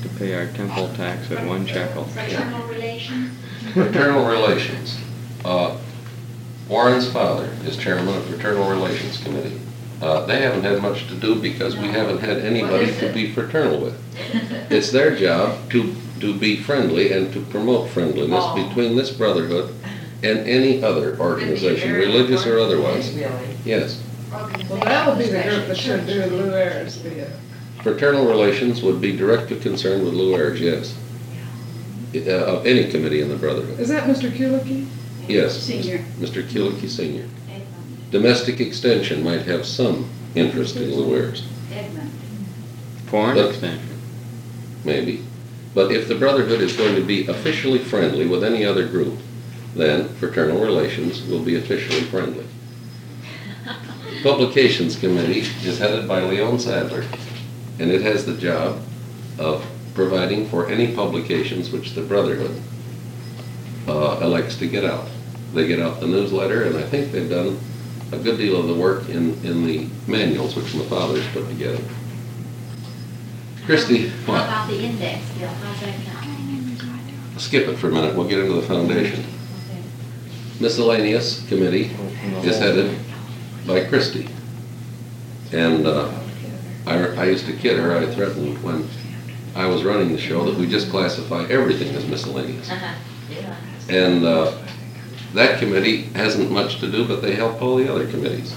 Speaker 2: to pay our temple tax at 1 shekel.
Speaker 4: Fraternal relations?
Speaker 1: Fraternal relations. Warren's father is chairman of Fraternal Relations Committee. They haven't had much to do because we haven't had anybody to be fraternal with. It's their job to be friendly and to promote friendliness between this brotherhood and any other organization, religious or otherwise.
Speaker 5: Really?
Speaker 1: Yes.
Speaker 3: Well, that would be the group that should do Lou Ayres bid.
Speaker 1: Fraternal relations would be directly concerned with Lou Ayres, yes. Of any committee in the brotherhood.
Speaker 3: Is that Mr. Kulicki?
Speaker 1: Yes.
Speaker 4: Senior.
Speaker 1: Mr. Kulicki Sr. Domestic extension might have some interest in Lou Ayres,
Speaker 4: Edmund.
Speaker 2: Foreign
Speaker 1: But-
Speaker 2: extension.
Speaker 1: maybe. But if the brotherhood is going to be officially friendly with any other group, then fraternal relations will be officially friendly. Publications Committee is headed by Leon Sadler, and it has the job of providing for any publications which the brotherhood elects to get out. They get out the newsletter, and I think they've done a good deal of the work in the manuals which my father's put together. Christie,
Speaker 4: How
Speaker 1: what?
Speaker 4: about the index, Bill? How's that come?
Speaker 1: Skip it for a minute, we'll get into the foundation.
Speaker 4: Okay.
Speaker 1: Miscellaneous Committee is headed by Christie. And I used to kid her, I threatened when I was running the show that we just classify everything as miscellaneous.
Speaker 4: Yeah.
Speaker 1: And that committee hasn't much to do, but they help all the other committees.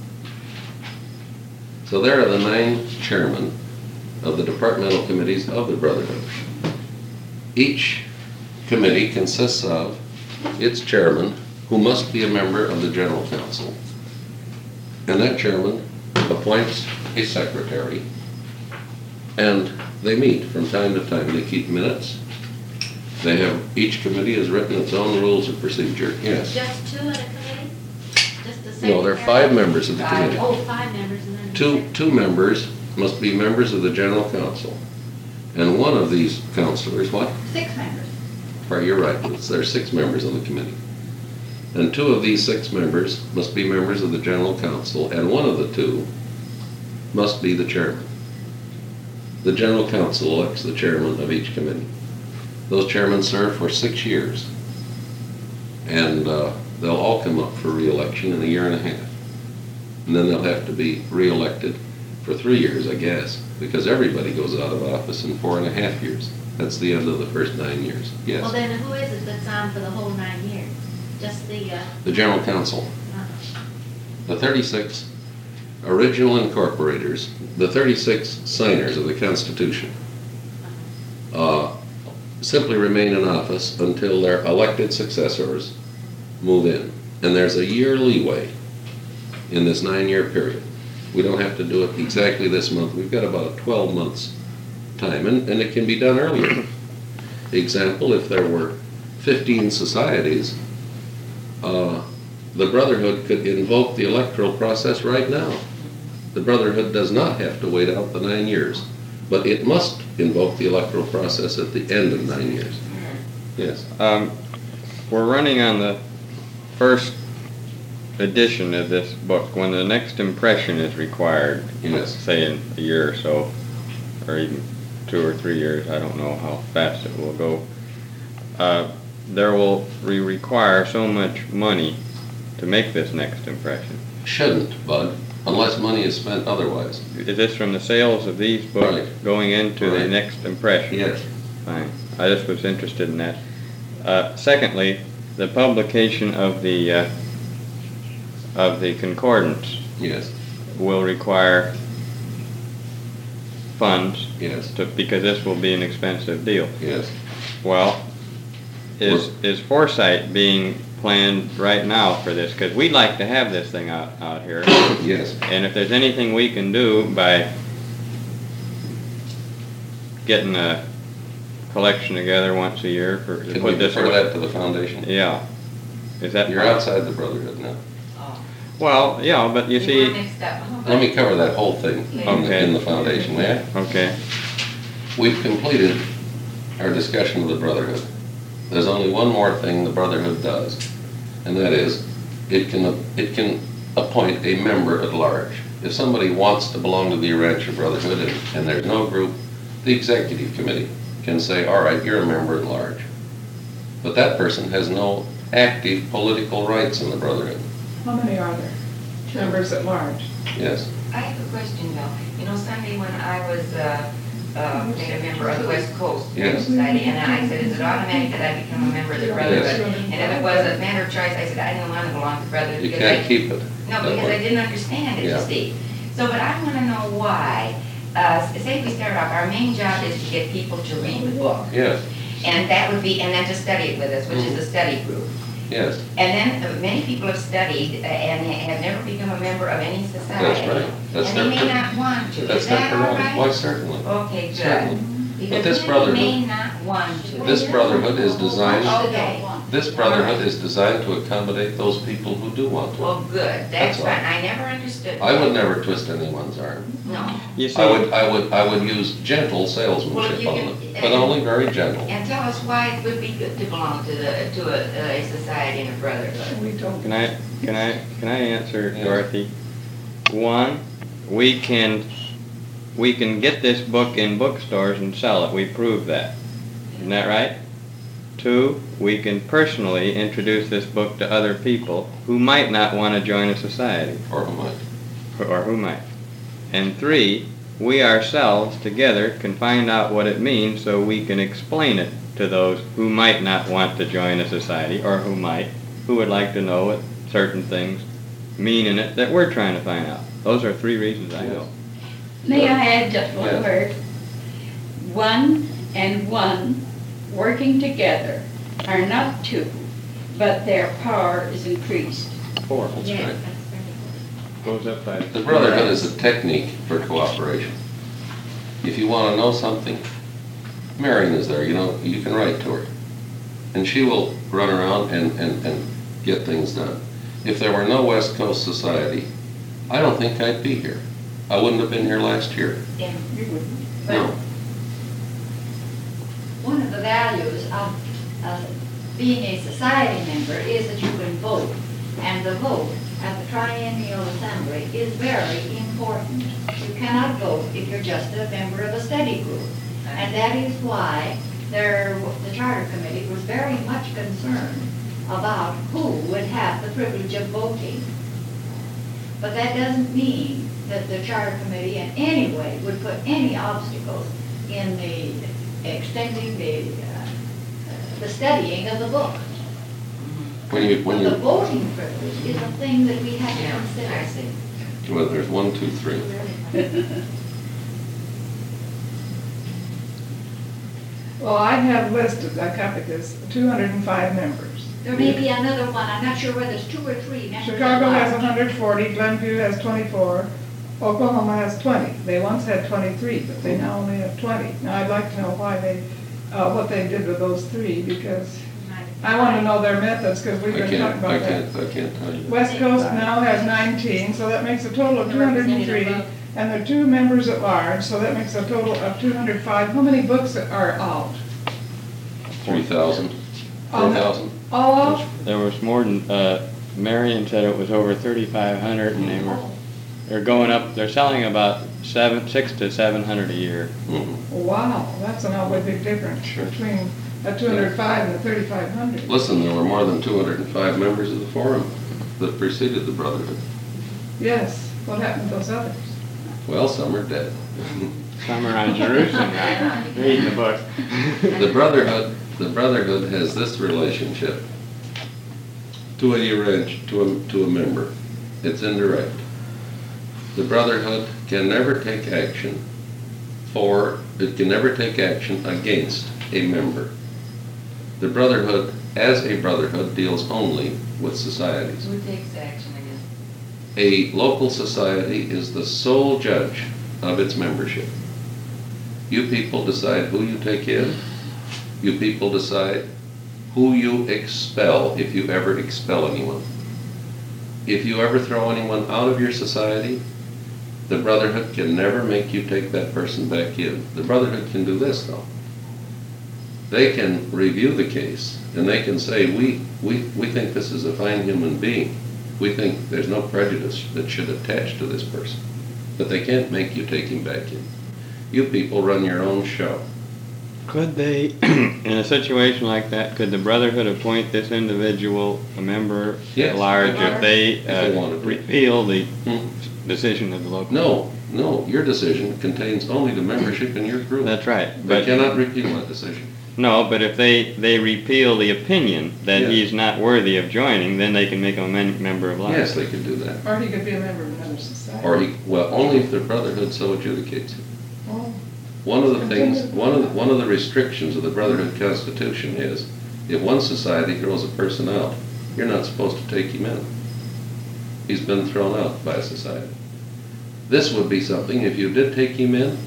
Speaker 1: So there are the 9 chairmen of the departmental committees of the Brotherhood. Each committee consists of its chairman, who must be a member of the General Council. And that chairman appoints a secretary, and they meet from time to time. They keep minutes. They have, each committee has written its own rules of procedure, yes.
Speaker 4: Just 2 at a committee? Just the secretary?
Speaker 1: No, there are 5 members of the committee.
Speaker 4: Oh, 5 members and then. the
Speaker 1: Two members must be members of the General Council. And one of these counselors, what?
Speaker 4: 6 members.
Speaker 1: Right, you're right, there are 6 members on the committee. And 2 of these 6 members must be members of the General Council, and one of the 2 must be the chairman. The General Council elects the chairman of each committee. Those chairmen serve for 6 years. And they'll all come up for re-election in a year and a half. And then they'll have to be re-elected for 3 years, I guess, because everybody goes out of office in 4.5 years. That's the end of the first 9 years,
Speaker 4: Well,
Speaker 1: yes.
Speaker 4: then who is it that's on for the whole 9 years? Just the,
Speaker 1: The General Council. The 36 original incorporators, the 36 signers of the Constitution, simply remain in office until their elected successors move in. And there's a year leeway in this 9-year period. We don't have to do it exactly this month. We've got about a 12 months time, and it can be done earlier. Example, if there were 15 societies, the Brotherhood could invoke the electoral process right now. The Brotherhood does not have to wait out the 9 years, but it must invoke the electoral process at the end of 9 years. Yes.
Speaker 2: We're running on the first edition of this book. When the next impression is required,
Speaker 1: Yes.
Speaker 2: say in a year or so, or even 2 or 3 years, I don't know how fast it will go, there will require so much money to make this next impression.
Speaker 1: Shouldn't, Bud, unless money is spent otherwise.
Speaker 2: Is this from the sales of these books
Speaker 1: Right.
Speaker 2: going into the
Speaker 1: Right.
Speaker 2: next impression?
Speaker 1: Yes.
Speaker 2: Fine. I just was interested in that. Secondly, the publication of the concordance
Speaker 1: Yes.
Speaker 2: will require funds
Speaker 1: Yes.
Speaker 2: because this will be an expensive deal.
Speaker 1: Yes.
Speaker 2: Well, is foresight being planned right now for this? Because we'd like to have this thing out here.
Speaker 1: Yes.
Speaker 2: And if there's anything we can do by getting a collection together once a year to
Speaker 1: Can we
Speaker 2: put this
Speaker 1: defer
Speaker 2: away.
Speaker 1: that to the foundation?
Speaker 2: Yeah. Is that
Speaker 1: You're outside the Brotherhood now.
Speaker 2: Well, yeah, but you see,
Speaker 1: Let me cover that whole thing
Speaker 2: Okay.
Speaker 1: in the foundation, may I?
Speaker 2: okay,
Speaker 1: We've completed our discussion of the Brotherhood. There's only one more thing the Brotherhood does, and that is, it can appoint a member at large. If somebody wants to belong to the Urantia Brotherhood and there's no group The executive committee can say, all right, you're a member at large. But that person has no active political rights in the Brotherhood.
Speaker 3: How many are there? Members at large?
Speaker 1: Yes.
Speaker 5: I have a question, Bill. You know, Sunday when I was made a member of the West Coast
Speaker 1: Yes.
Speaker 5: Society, and I said, is it automatic that I become a member of the Brotherhood? And if it was a matter of choice, I said, I didn't want to belong to the Brotherhood.
Speaker 1: You
Speaker 5: because
Speaker 1: can't keep it.
Speaker 5: No,
Speaker 1: that
Speaker 5: because
Speaker 1: way.
Speaker 5: I didn't understand it,
Speaker 1: Yeah.
Speaker 5: you see. So, but I want to know why, say we start off, our main job is to get people to read the book.
Speaker 1: Yes,
Speaker 5: And that would be, and then to study it with us, which is a study group.
Speaker 1: yes,
Speaker 5: And then many people have studied and have never become a member of any society.
Speaker 1: that's right. That's
Speaker 5: And
Speaker 1: their
Speaker 5: they may not want to.
Speaker 1: That's
Speaker 5: Is
Speaker 1: their
Speaker 5: that all
Speaker 1: prerogative. Why,
Speaker 5: right?
Speaker 1: certainly.
Speaker 5: Okay,
Speaker 1: Certainly.
Speaker 5: good.
Speaker 1: But
Speaker 5: Because
Speaker 1: this
Speaker 5: they
Speaker 1: brotherhood-
Speaker 5: may not want to.
Speaker 1: This brotherhood is designed,
Speaker 5: Okay.
Speaker 1: this brotherhood is designed to accommodate those people who do want to.
Speaker 5: Well, good,
Speaker 1: That's
Speaker 5: that's
Speaker 1: all.
Speaker 5: fine. I never understood.
Speaker 1: I would
Speaker 5: that.
Speaker 1: never twist anyone's arm.
Speaker 5: No.
Speaker 2: You see,
Speaker 1: I would use gentle
Speaker 5: Well,
Speaker 1: salesmanship
Speaker 5: you
Speaker 1: on
Speaker 5: can-
Speaker 1: them, but only very gentle.
Speaker 5: And tell us why it would be good to belong to a society and a brotherhood.
Speaker 3: We don't.
Speaker 2: can I answer,
Speaker 1: Yeah.
Speaker 2: Dorothy? One, we can get this book in bookstores and sell it. We proved that. Isn't that right? Two, we can personally introduce this book to other people who might not want to join a society,
Speaker 1: Or who might.
Speaker 2: or who might. And three, we ourselves together can find out what it means so we can explain it to those who might not want to join a society, or who would like to know what certain things mean in it that we're trying to find out. Those are three reasons I know.
Speaker 6: May I add just
Speaker 1: Yeah.
Speaker 6: one word? One and one working together are not two, but their power is increased.
Speaker 2: Four.
Speaker 1: That's
Speaker 5: Yeah,
Speaker 1: right.
Speaker 5: that's very good.
Speaker 2: Goes up by.
Speaker 1: The brotherhood is a technique for cooperation. If you want to know something, Marion is there, you can write to her. And she will run around and get things done. If there were no West Coast Society, I don't think I'd be here. I wouldn't have been here last year.
Speaker 5: Yeah.
Speaker 1: No.
Speaker 4: One of the values of being a society member is that you can vote, and the vote at the triennial assembly is very important. You cannot vote if you're just a member of a study group. And that is why the charter committee was very much concerned about who would have the privilege of voting. But that doesn't mean that the charter committee in any way would put any obstacles in the extending the studying of the book.
Speaker 1: When you,
Speaker 4: The voting privilege is a thing that we have to
Speaker 5: Yeah,
Speaker 4: consider.
Speaker 5: I see.
Speaker 1: well, there's 1, 2, 3.
Speaker 3: Well, I have listed, I copied this, 205 members.
Speaker 4: There may be another one, I'm not sure whether it's 2 or 3 members.
Speaker 3: Chicago has
Speaker 4: at large.
Speaker 3: 140, Glenview has 24, Oklahoma has 20. They once had 23, but they now only have 20. Now, I'd like to know why what they did with those 3, because I want to know their methods, because we've been talking about that.
Speaker 1: I can't tell you.
Speaker 3: West Coast now has 19, so that makes a total of 203, and there are 2 members at large, so that makes a total of 205. How many books are out?
Speaker 1: 3,000,
Speaker 3: Um,
Speaker 1: 4,000.
Speaker 3: All out?
Speaker 2: There was more than, Marion said it was over 3,500 and they're going up, they're selling about 600 to 700 a year.
Speaker 1: Mhm.
Speaker 3: Wow, that's an awfully big difference
Speaker 1: Sure.
Speaker 3: between a 205 and a 3,500.
Speaker 1: Listen, there were more than 205 members of the forum that preceded the Brotherhood.
Speaker 3: Yes, what happened to those others?
Speaker 1: Well, some are dead.
Speaker 2: Some are on Jerusalem, reading the book.
Speaker 1: The Brotherhood has this relationship to a member. It's indirect. The Brotherhood can never take action against a member. The Brotherhood, as a Brotherhood, deals only with societies.
Speaker 5: Who takes action again?
Speaker 1: A local society is the sole judge of its membership. You people decide who you take in. You people decide who you expel, if you ever expel anyone. If you ever throw anyone out of your society, the Brotherhood can never make you take that person back in. The Brotherhood can do this, though. They can review the case, and they can say, we think this is a fine human being. We think there's no prejudice that should attach to this person. But they can't make you take him back in. You people run your own show.
Speaker 2: Could they, in a situation like that, could the Brotherhood appoint this individual a member
Speaker 1: Yes.
Speaker 2: at large if they
Speaker 1: they wanted to.
Speaker 2: repeal the
Speaker 1: Hmm.
Speaker 2: decision of the local?
Speaker 1: No, your decision contains only the membership in your group.
Speaker 2: That's right.
Speaker 1: They
Speaker 2: But
Speaker 1: cannot repeal that decision.
Speaker 2: no, but if they repeal the opinion that
Speaker 1: Yes.
Speaker 2: he's not worthy of joining, then they can make him a member of large.
Speaker 1: Yes, they can do that.
Speaker 3: Or he could be a member of another society.
Speaker 1: Or well, only if the Brotherhood so adjudicates it.
Speaker 3: Oh,
Speaker 1: One of the things, one of the restrictions of the Brotherhood Constitution is, if one society throws a person out, you're not supposed to take him in. He's been thrown out by a society. This would be something, if you did take him in,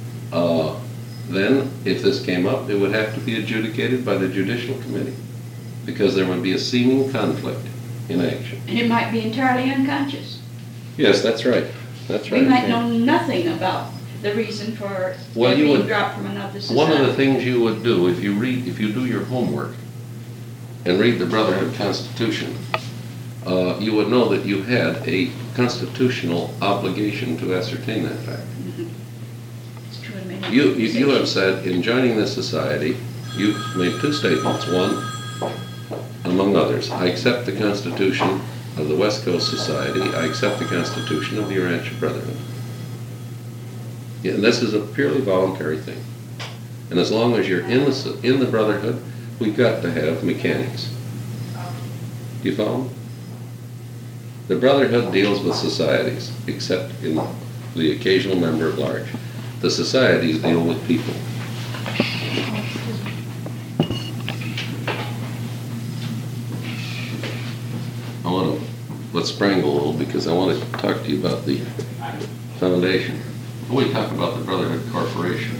Speaker 1: then if this came up, it would have to be adjudicated by the Judicial Committee, because there would be a seeming conflict in action.
Speaker 6: And it might be entirely unconscious.
Speaker 1: Yes, that's right. That's
Speaker 6: We
Speaker 1: right.
Speaker 6: might know nothing about the reason for
Speaker 1: Well,
Speaker 6: it
Speaker 1: you
Speaker 6: being
Speaker 1: would-
Speaker 6: dropped from another society.
Speaker 1: One of the things you would do if you do your homework and read the Brotherhood Constitution, you would know that you had a constitutional obligation to ascertain that fact.
Speaker 6: It's true in many
Speaker 1: You have said, in joining this society, you've made two statements. One, among others, I accept the Constitution of the West Coast Society, I accept the Constitution of the Urantia Brotherhood. Yeah, and this is a purely voluntary thing. And as long as you're in the Brotherhood, we've got to have mechanics. Do you follow? The Brotherhood deals with societies, except in the occasional member at large. The societies deal with people. Let's sprangle a little, because I want to talk to you about the foundation. We talk about the Brotherhood Corporation.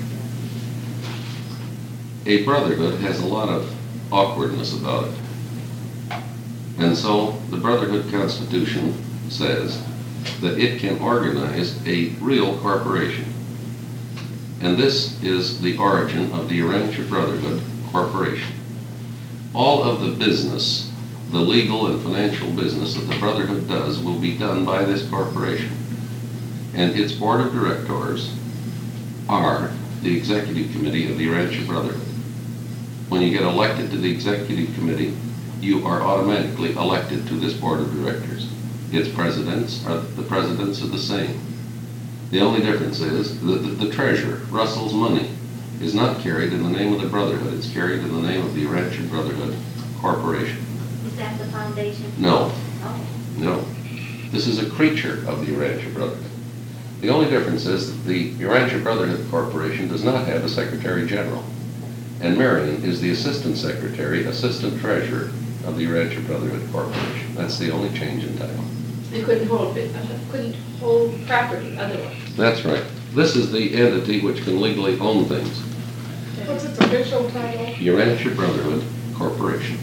Speaker 1: A brotherhood has a lot of awkwardness about it. And so the Brotherhood Constitution says that it can organize a real corporation. And this is the origin of the Urantia Brotherhood Corporation. All of the business, the legal and financial business that the Brotherhood does, will be done by this corporation. And its board of directors are the executive committee of the Urantia Brotherhood. When you get elected to the executive committee, you are automatically elected to this board of directors. Its presidents are the same. The only difference is the treasurer, Russell's money, is not carried in the name of the Brotherhood. It's carried in the name of the Urantia Brotherhood Corporation.
Speaker 7: Is that the foundation?
Speaker 1: No,
Speaker 7: Oh.
Speaker 1: no. This is a creature of the Urantia Brotherhood. The only difference is that the Urantia Brotherhood Corporation does not have a secretary general. And Marion is the assistant secretary, assistant treasurer of the Urantia Brotherhood Corporation. That's the only change in title.
Speaker 6: They couldn't hold property otherwise.
Speaker 1: That's right. This is the entity which can legally own things.
Speaker 3: what's its official title?
Speaker 1: Urantia Brotherhood Corporation.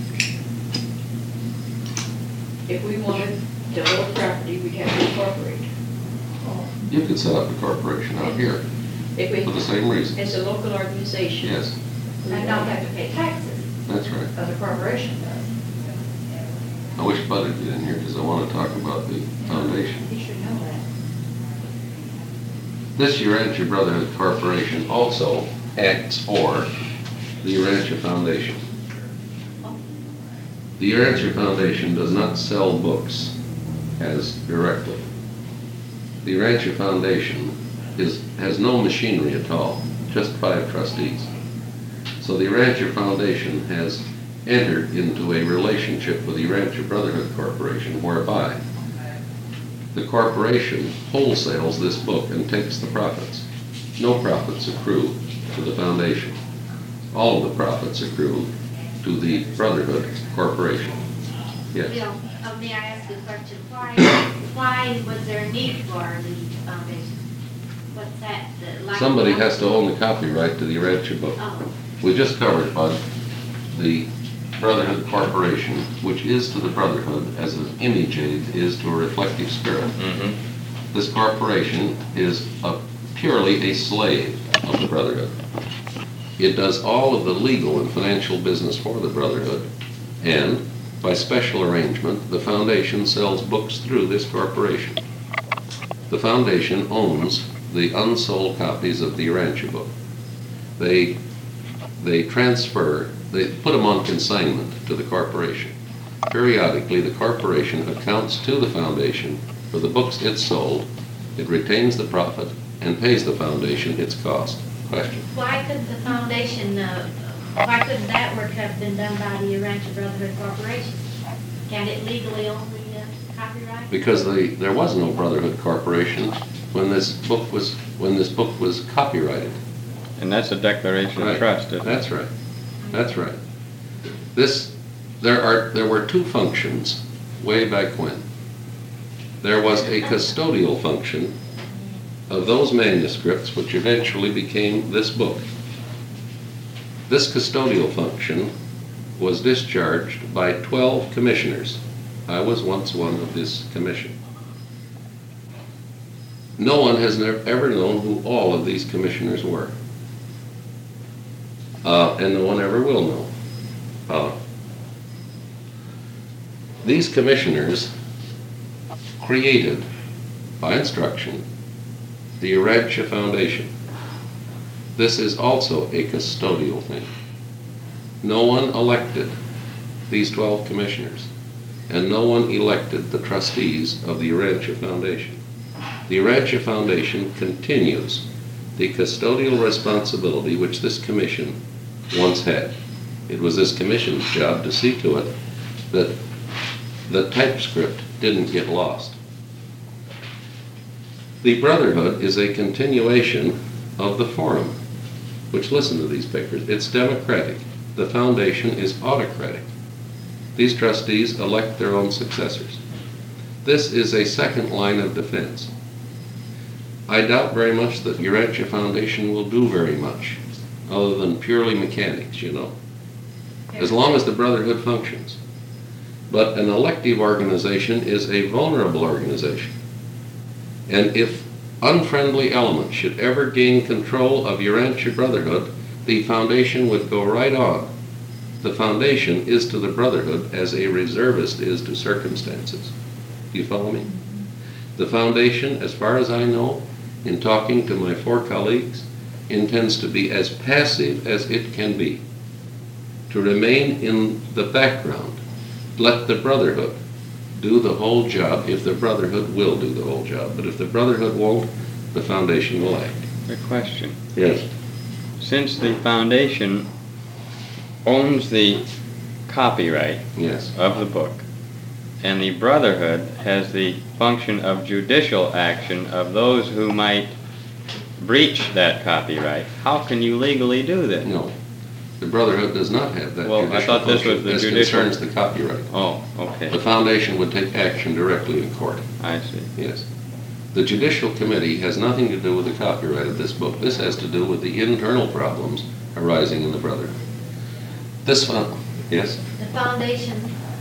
Speaker 6: If we wanted to hold property, we'd have to incorporate.
Speaker 3: Oh,
Speaker 1: You could set up a corporation out here
Speaker 6: If we,
Speaker 1: for the same reason.
Speaker 6: it's a local organization.
Speaker 1: Yes,
Speaker 4: And don't have to pay taxes,
Speaker 1: that's right.
Speaker 4: as a corporation does.
Speaker 1: I wish Bud had been in here because I want to talk about the foundation.
Speaker 4: You should know that.
Speaker 1: This Urantia Brotherhood Corporation also acts for the Urantia Foundation. The Urantia Foundation does not sell books as directly. The Urantia Foundation has no machinery at all, just 5 trustees. So the Urantia Foundation has entered into a relationship with the Urantia Brotherhood Corporation whereby the corporation wholesales this book and takes the profits. No profits accrue to the foundation. All of the profits accrue to the Brotherhood Corporation. Yes.
Speaker 7: Bill, may I ask a question? Why was there a need for the foundation? What's that? The lack of
Speaker 1: Somebody
Speaker 7: money?
Speaker 1: has to own the copyright to the Urantia book.
Speaker 7: Oh,
Speaker 1: We just covered, Bud, the Brotherhood Corporation, which is to the Brotherhood as an image aid is to a reflective spirit.
Speaker 2: Mm-hmm.
Speaker 1: This corporation is purely a slave of the Brotherhood. It does all of the legal and financial business for the Brotherhood, and by special arrangement, the foundation sells books through this corporation. The foundation owns the unsold copies of the Urantia book. They put them on consignment to the corporation. Periodically, the corporation accounts to the foundation for the books it sold, it retains the profit, and pays the foundation its cost. Question?
Speaker 7: Why couldn't the foundation, why couldn't that work have been done by the Urantia Brotherhood Corporation? Can it legally own the copyright?
Speaker 1: Because there was no Brotherhood Corporation when this book was copyrighted.
Speaker 2: And that's a declaration
Speaker 1: Right.
Speaker 2: of trust, isn't it?
Speaker 1: That's right. That's right. There were two functions way back when. There was a custodial function of those manuscripts which eventually became this book. This custodial function was discharged by 12 commissioners. I was once one of this commission. No one has ever known who all of these commissioners were. And no one ever will know. These commissioners created, by instruction, the Urantia Foundation. This is also a custodial thing. No one elected these 12 commissioners, and no one elected the trustees of the Urantia Foundation. The Urantia Foundation continues the custodial responsibility which this commission once had. It was this commission's job to see to it that the typescript didn't get lost. The Brotherhood is a continuation of the Forum, which, listen to these pictures, it's democratic. The foundation is autocratic. These trustees elect their own successors. This is a second line of defense. I doubt very much that Urantia Foundation will do very much, other than purely mechanics, as long as the Brotherhood functions. But an elective organization is a vulnerable organization. And if unfriendly elements should ever gain control of Urantia Brotherhood, the foundation would go right on. The foundation is to the Brotherhood as a reservist is to circumstances. Do you follow me? The foundation, as far as I know, in talking to my 4 colleagues, intends to be as passive as it can be, to remain in the background. Let the Brotherhood do the whole job if the Brotherhood will do the whole job. But if the Brotherhood won't, the foundation will act.
Speaker 2: A question.
Speaker 1: Yes.
Speaker 2: Since the foundation owns the copyright
Speaker 1: Yes.
Speaker 2: of the book, and the Brotherhood has the function of judicial action of those who might breach that copyright, how can you legally do this?
Speaker 1: No. The Brotherhood does not have that
Speaker 2: Well, I
Speaker 1: judicial
Speaker 2: thought this was
Speaker 1: function
Speaker 2: the
Speaker 1: as
Speaker 2: judicial-
Speaker 1: concerns the copyright.
Speaker 2: Oh, okay.
Speaker 1: The foundation would take action directly in court.
Speaker 2: I see.
Speaker 1: Yes. The Judicial Committee has nothing to do with the copyright of this book. This has to do with the internal problems arising in the Brotherhood. Yes?
Speaker 7: The foundation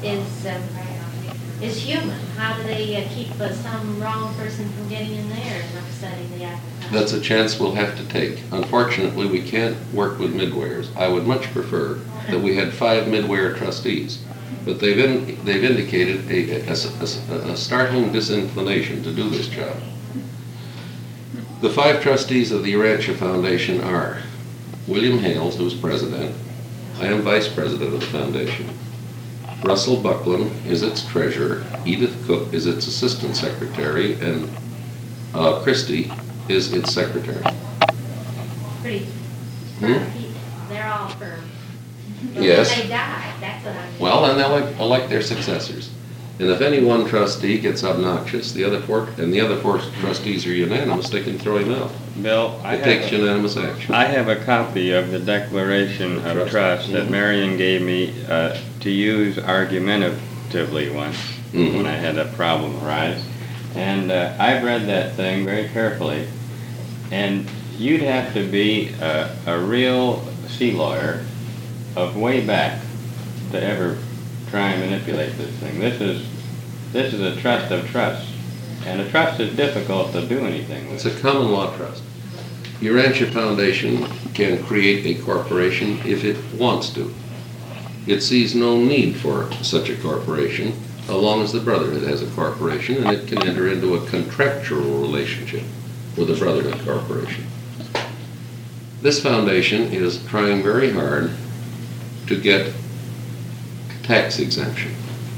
Speaker 7: is human. How do they keep some wrong person from getting in there and upsetting the apple cart?
Speaker 1: That's a chance we'll have to take. Unfortunately, we can't work with midwayers. I would much prefer that we had 5 midwayer trustees, but they've indicated a startling disinclination to do this job. The 5 trustees of the Urantia Foundation are William Hales, who's president. I am vice president of the foundation. Russell Buckland is its treasurer. Edith Cook is its assistant secretary, and Christie is its secretary.
Speaker 7: Pretty
Speaker 1: Hmm?
Speaker 7: firm people. They're all firm. But
Speaker 1: Yes.
Speaker 7: when they die, that's what I'm.
Speaker 1: Well, then they'll elect their successors. And if any one trustee gets obnoxious, the other 4 trustees are unanimous, they can throw him out.
Speaker 2: Bill,
Speaker 1: It takes unanimous action.
Speaker 2: I have a copy of the Declaration of Trust that Marion gave me to use argumentatively once when I had a problem arise. And I've read that thing very carefully. And you'd have to be a real sea lawyer of way back to ever try and manipulate this thing. This is a trust of trusts. And a trust is difficult to do anything
Speaker 1: It's
Speaker 2: with.
Speaker 1: a common law trust. Urantia Foundation can create a corporation if it wants to. It sees no need for such a corporation, as long as the Brotherhood has a corporation, and it can enter into a contractual relationship with the Brotherhood Corporation. This foundation is trying very hard to get tax exemption.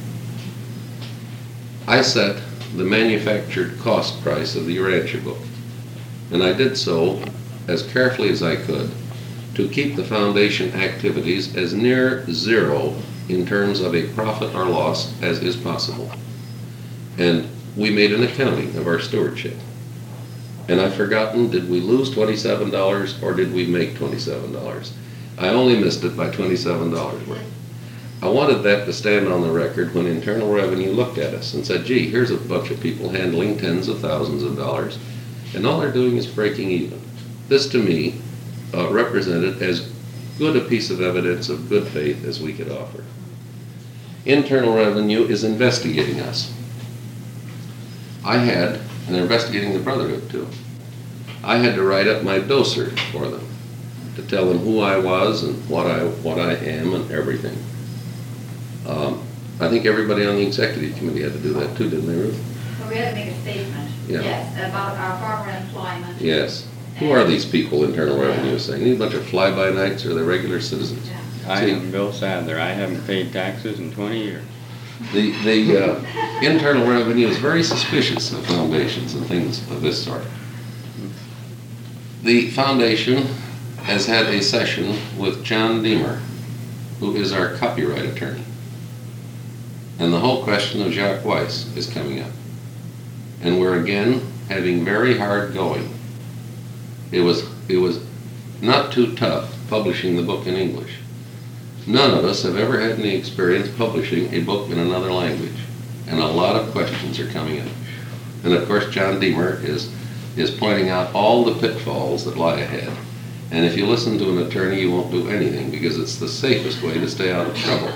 Speaker 1: I set the manufactured cost price of the Urantia book, and I did so as carefully as I could to keep the foundation activities as near zero in terms of a profit or loss as is possible. And we made an accounting of our stewardship. And I've forgotten, did we lose $27 or did we make $27? I only missed it by $27 worth. I wanted that to stand on the record when Internal Revenue looked at us and said, gee, here's a bunch of people handling tens of thousands of dollars, and all they're doing is breaking even. This, to me, represented as good a piece of evidence of good faith as we could offer. Internal Revenue is investigating us. And they're investigating the Brotherhood too. I had to write up my doser for them to tell them who I was and what I am and everything. I think everybody on the executive committee had to do that too, didn't they, Ruth?
Speaker 4: Well, we had to make a statement,
Speaker 1: Yeah.
Speaker 4: yes, about our former employment.
Speaker 1: Yes. Who are these people, Internal Revenue is saying? These bunch of fly-by-nights or they're regular citizens?
Speaker 2: I
Speaker 1: See-
Speaker 2: am Bill Sadler. I haven't paid taxes in 20 years.
Speaker 1: The Internal Revenue is very suspicious of foundations and things of this sort. The foundation has had a session with John Deemer, who is our copyright attorney. And the whole question of Jacques Weiss is coming up. And we're again having very hard going. It was not too tough publishing the book in English. None of us have ever had any experience publishing a book in another language, and a lot of questions are coming up. And of course, John Deemer is pointing out all the pitfalls that lie ahead. And if you listen to an attorney, you won't do anything because it's the safest way to stay out of trouble.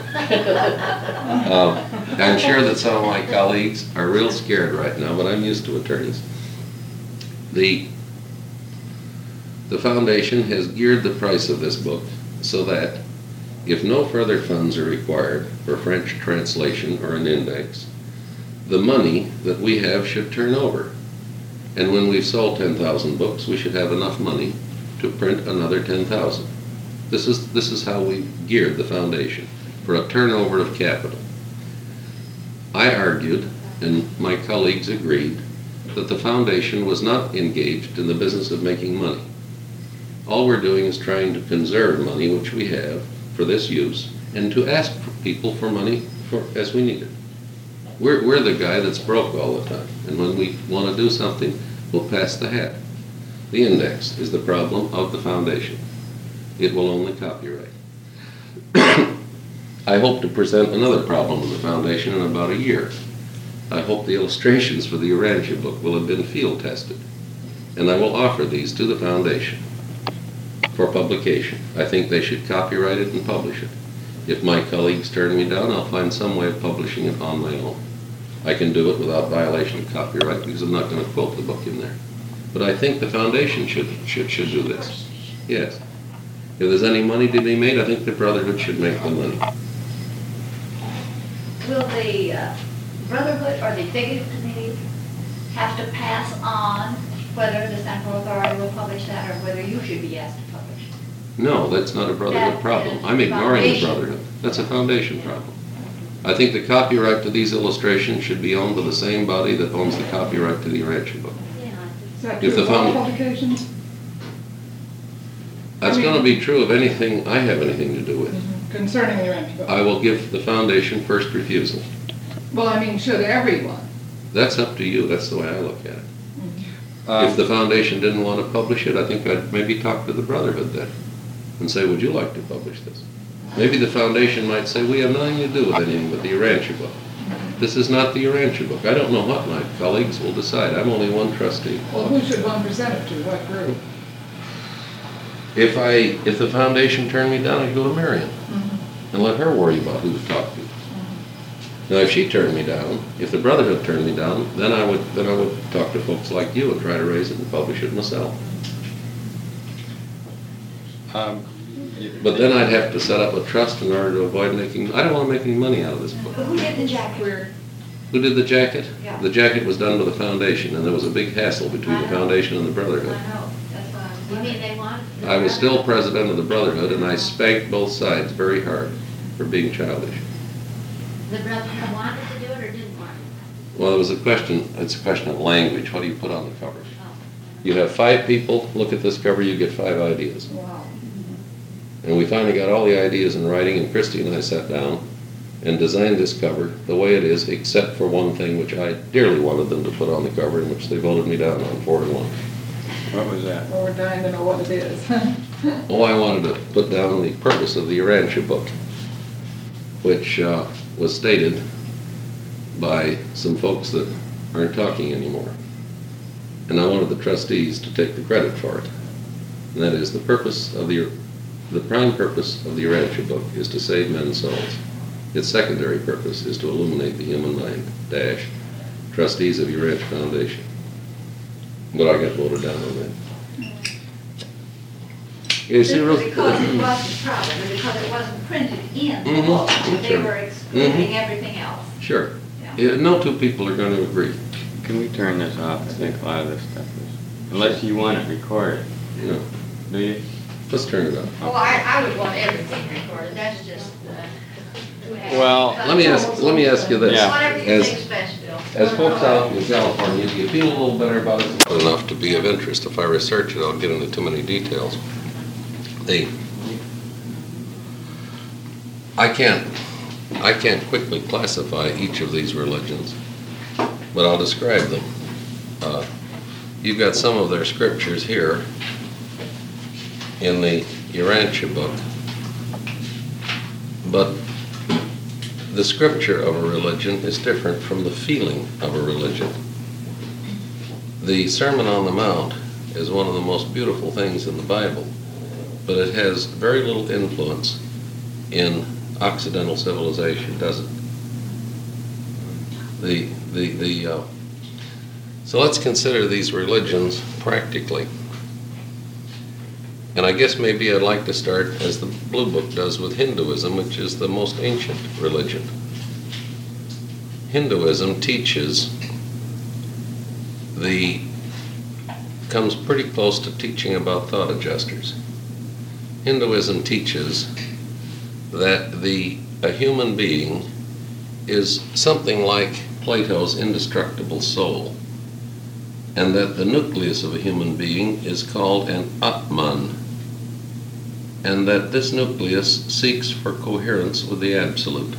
Speaker 1: I'm sure that some of my colleagues are real scared right now, but I'm used to attorneys. The foundation has geared the price of this book so that if no further funds are required for French translation or an index, the money that we have should turn over. And when we've sold 10,000 books, we should have enough money to print another 10,000. This is how we geared the foundation, for a turnover of capital. I argued, and my colleagues agreed, that the foundation was not engaged in the business of making money. All we're doing is trying to conserve money, which we have, for this use, and to ask people for money as we need it. We're the guy that's broke all the time, and when we want to do something, we'll pass the hat. The index is the problem of the foundation. It will only copyright. I hope to present another problem of the foundation in about a year. I hope the illustrations for the Urantia book will have been field tested, and I will offer these to the foundation for publication. I think they should copyright it and publish it. If my colleagues turn me down, I'll find some way of publishing it on my own. I can do it without violation of copyright because I'm not going to quote the book in there. But I think the foundation should do this. Yes. If there's any money to be made, I think the Brotherhood should make the money.
Speaker 4: Will the Brotherhood or the Executive Committee have to pass on whether the Central Authority will publish that or whether you should be asked to publish?
Speaker 1: No, that's not a Brotherhood
Speaker 4: That
Speaker 1: problem.
Speaker 4: is
Speaker 1: I'm ignoring the
Speaker 4: foundation.
Speaker 1: Brotherhood. That's a foundation problem. I think the copyright to these illustrations should be owned by the same body that owns the copyright to the Urantia book.
Speaker 3: Is that
Speaker 1: If
Speaker 3: true
Speaker 1: the
Speaker 3: of all
Speaker 1: found-
Speaker 3: publications?
Speaker 1: That's going to be true of anything I have anything to do with.
Speaker 3: Concerning the Urantia book?
Speaker 1: I will give the foundation first refusal.
Speaker 3: Well, I mean, should everyone?
Speaker 1: That's up to you. That's the way I look at it.
Speaker 2: Um,
Speaker 1: If the foundation didn't want to publish it, I think I'd maybe talk to the Brotherhood then and say, would you like to publish this? Maybe the foundation might say, we have nothing to do with anything but the Urantia book. This is not the Urantia book. I don't know what my colleagues will decide. I'm only one trustee.
Speaker 3: Well, who should one present it to? What group?
Speaker 1: If the foundation turned me down, I'd go to Marion and let her worry about who to talk to. Now, if she turned me down, if the Brotherhood turned me down, then I would talk to folks like you and try to raise it and publish it myself. But then I'd have to set up a trust in order to avoid making. I don't want to make any money out of this book.
Speaker 4: Who did the Jack?
Speaker 1: Who did the jacket?
Speaker 4: Yeah.
Speaker 1: The jacket was done by the foundation, and there was a big hassle between the
Speaker 4: I know.
Speaker 1: foundation and the
Speaker 4: I
Speaker 1: Brotherhood.
Speaker 4: know, that's why I'm
Speaker 7: You mean
Speaker 4: wondering.
Speaker 7: they want?
Speaker 1: I was still president of the Brotherhood, and I spanked both sides very hard for being childish.
Speaker 7: The Brotherhood wanted to do it or didn't want it?
Speaker 1: Well, it's a question of language. What do you put on the cover?
Speaker 7: Oh.
Speaker 1: You have 5 people look at this cover, you get 5 ideas.
Speaker 3: Wow.
Speaker 1: And we finally got all the ideas in writing, and Christy and I sat down and designed this cover the way it is, except for one thing which I dearly wanted them to put on the cover, and which they voted me down on 4-1.
Speaker 2: What was that?
Speaker 3: Well, we're dying to know what it is.
Speaker 1: Oh, I wanted to put down the purpose of the Urantia book, which was stated by some folks that aren't talking anymore. And I wanted the trustees to take the credit for it. And that is the prime purpose of the Urantia book is to save men's souls. Its secondary purpose is to illuminate the human mind, trustees of Urantia Foundation. But I got voted down on that. You see,
Speaker 4: Because it wasn't probably, because it wasn't printed in the
Speaker 1: Mhm,
Speaker 4: book. They
Speaker 1: sure.
Speaker 4: were excluding everything else.
Speaker 1: Sure.
Speaker 4: Yeah.
Speaker 1: Yeah, no 2 people are going to agree.
Speaker 2: Can we turn this off? I think a lot of this stuff is, unless you want it recorded,
Speaker 1: You know,
Speaker 2: do you?
Speaker 1: let's turn it off.
Speaker 4: Oh, I would want everything recorded, that's just, too heavy.
Speaker 2: Well,
Speaker 1: Let me ask you this.
Speaker 2: Yeah.
Speaker 4: Whatever you
Speaker 1: As,
Speaker 4: think's best, Bill.
Speaker 1: as folks out in California, do you feel a little better about it? Enough to be of interest. If I research it, I'll get into too many details. I can't quickly classify each of these religions, but I'll describe them. You've got some of their scriptures here in the Urantia book, but the scripture of a religion is different from the feeling of a religion. The Sermon on the Mount is one of the most beautiful things in the Bible, but it has very little influence in Occidental civilization, does it? So let's consider these religions practically. And I guess maybe I'd like to start, as the Blue Book does, with Hinduism, which is the most ancient religion. Hinduism teaches comes pretty close to teaching about thought adjusters. Hinduism teaches that a human being is something like Plato's indestructible soul, and that the nucleus of a human being is called an Atman, and that this nucleus seeks for coherence with the Absolute.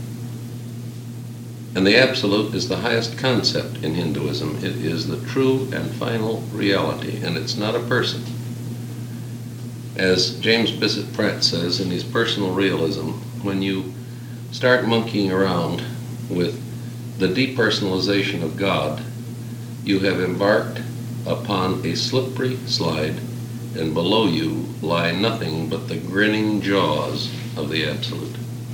Speaker 1: And the Absolute is the highest concept in Hinduism. It is the true and final reality, and it's not a person. As James Bissett Pratt says in his Personal Realism, when you start monkeying around with the depersonalization of God, you have embarked upon a slippery slide, and below you lie nothing but the grinning jaws of the Absolute.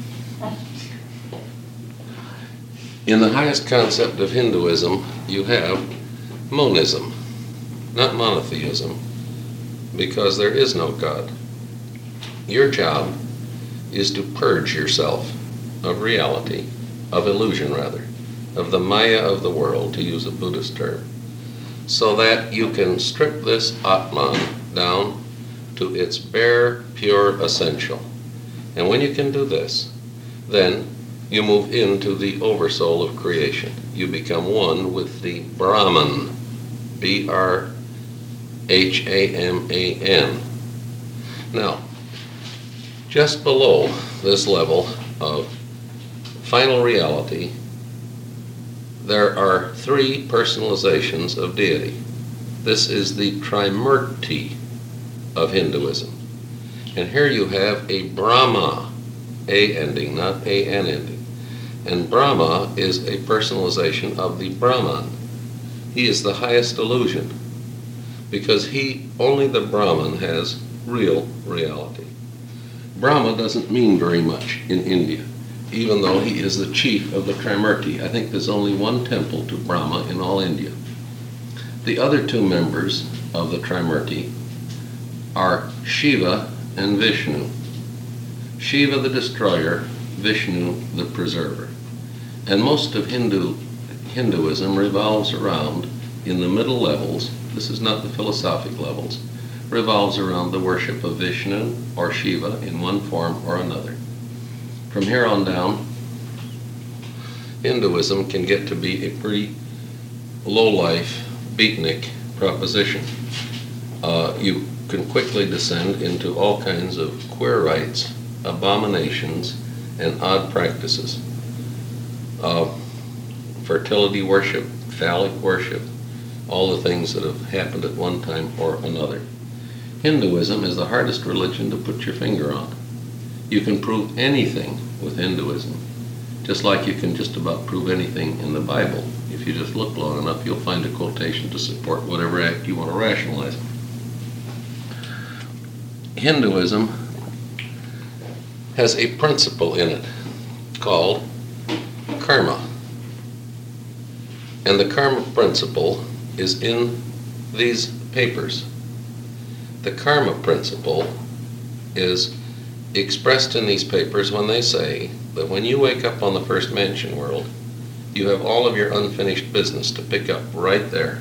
Speaker 1: In the highest concept of Hinduism, you have monism, not monotheism, because there is no God. Your job is to purge yourself of reality, of illusion rather, of the Maya of the world, to use a Buddhist term, so that you can strip this Atman down to its bare, pure essential. And when you can do this, then you move into the oversoul of creation. You become one with the Brahman, B-R-H-A-M-A-N. Now, just below this level of final reality, there are 3 personalizations of deity. This is the Trimurti of Hinduism. And here you have a Brahma, A ending, not A-N ending. And Brahma is a personalization of the Brahman. He is the highest illusion, because only the Brahman has real reality. Brahma doesn't mean very much in India, even though he is the chief of the Trimurti. I think there's only one temple to Brahma in all India. The other 2 members of the Trimurti are Shiva and Vishnu. Shiva the destroyer, Vishnu the preserver. And most of Hindu Hinduism revolves around, in the middle levels, this is not the philosophic levels, revolves around the worship of Vishnu or Shiva in one form or another. From here on down, Hinduism can get to be a pretty low-life, beatnik proposition. You can quickly descend into all kinds of queer rites, abominations, and odd practices. Fertility worship, phallic worship, all the things that have happened at one time or another. Hinduism is the hardest religion to put your finger on. You can prove anything with Hinduism, just like you can just about prove anything in the Bible. If you just look long enough, you'll find a quotation to support whatever act you want to rationalize. Hinduism has a principle in it called karma. And the karma principle is in these papers. The karma principle is expressed in these papers when they say that when you wake up on the first mansion world, you have all of your unfinished business to pick up right there.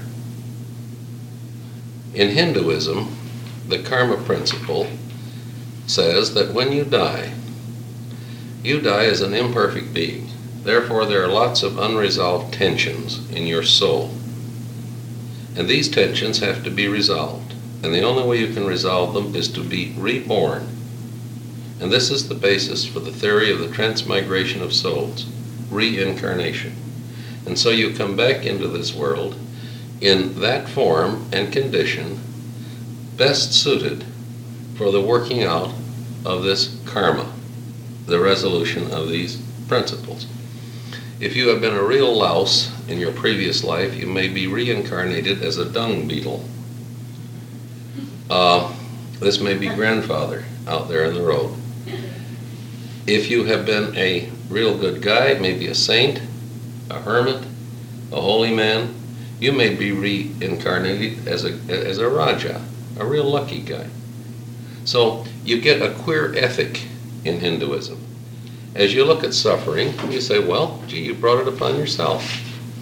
Speaker 1: In Hinduism, the karma principle says that when you die as an imperfect being. Therefore, there are lots of unresolved tensions in your soul. And these tensions have to be resolved. And the only way you can resolve them is to be reborn. And this is the basis for the theory of the transmigration of souls, reincarnation. And so you come back into this world in that form and condition best suited for the working out of this karma, the resolution of these principles. If you have been a real louse in your previous life, you may be reincarnated as a dung beetle. This may be grandfather out there in the road. If you have been a real good guy, maybe a saint, a hermit, a holy man, you may be reincarnated as a Raja, a real lucky guy. So you get a queer ethic in Hinduism. As you look at suffering, you say, well, gee, you brought it upon yourself.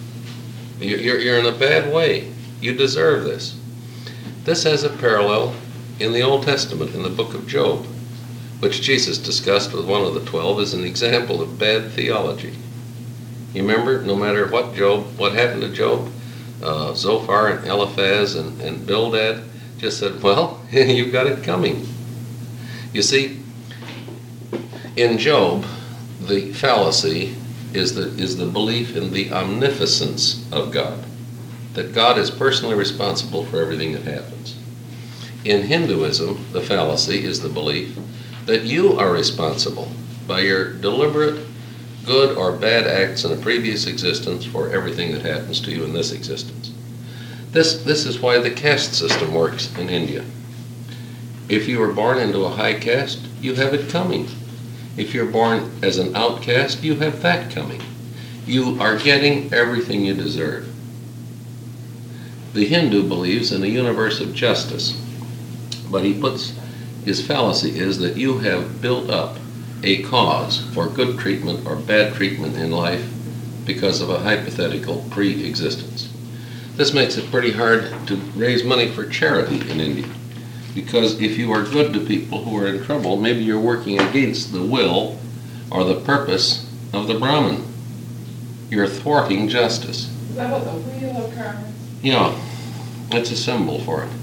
Speaker 1: You're in a bad way. You deserve this. This has a parallel in the Old Testament, in the book of Job, which Jesus discussed with one of the 12 as an example of bad theology. You remember, no matter what happened to Job, Zophar and Eliphaz and Bildad just said, well, you got it coming. You see, in Job, the fallacy is the belief in the omniscience of God, that God is personally responsible for everything that happens. In Hinduism, the fallacy is the belief that you are responsible by your deliberate good or bad acts in a previous existence for everything that happens to you in this existence. This is why the caste system works in India. If you were born into a high caste, you have it coming. If you're born as an outcast, you have that coming. You are getting everything you deserve. The Hindu believes in a universe of justice, but his fallacy is that you have built up a cause for good treatment or bad treatment in life because of a hypothetical pre-existence. This makes it pretty hard to raise money for charity in India, because if you are good to people who are in trouble, maybe you're working against the will or the purpose of the Brahman. You're thwarting justice.
Speaker 3: Is that what the wheel of karma is?
Speaker 1: Yeah, it's a symbol for it.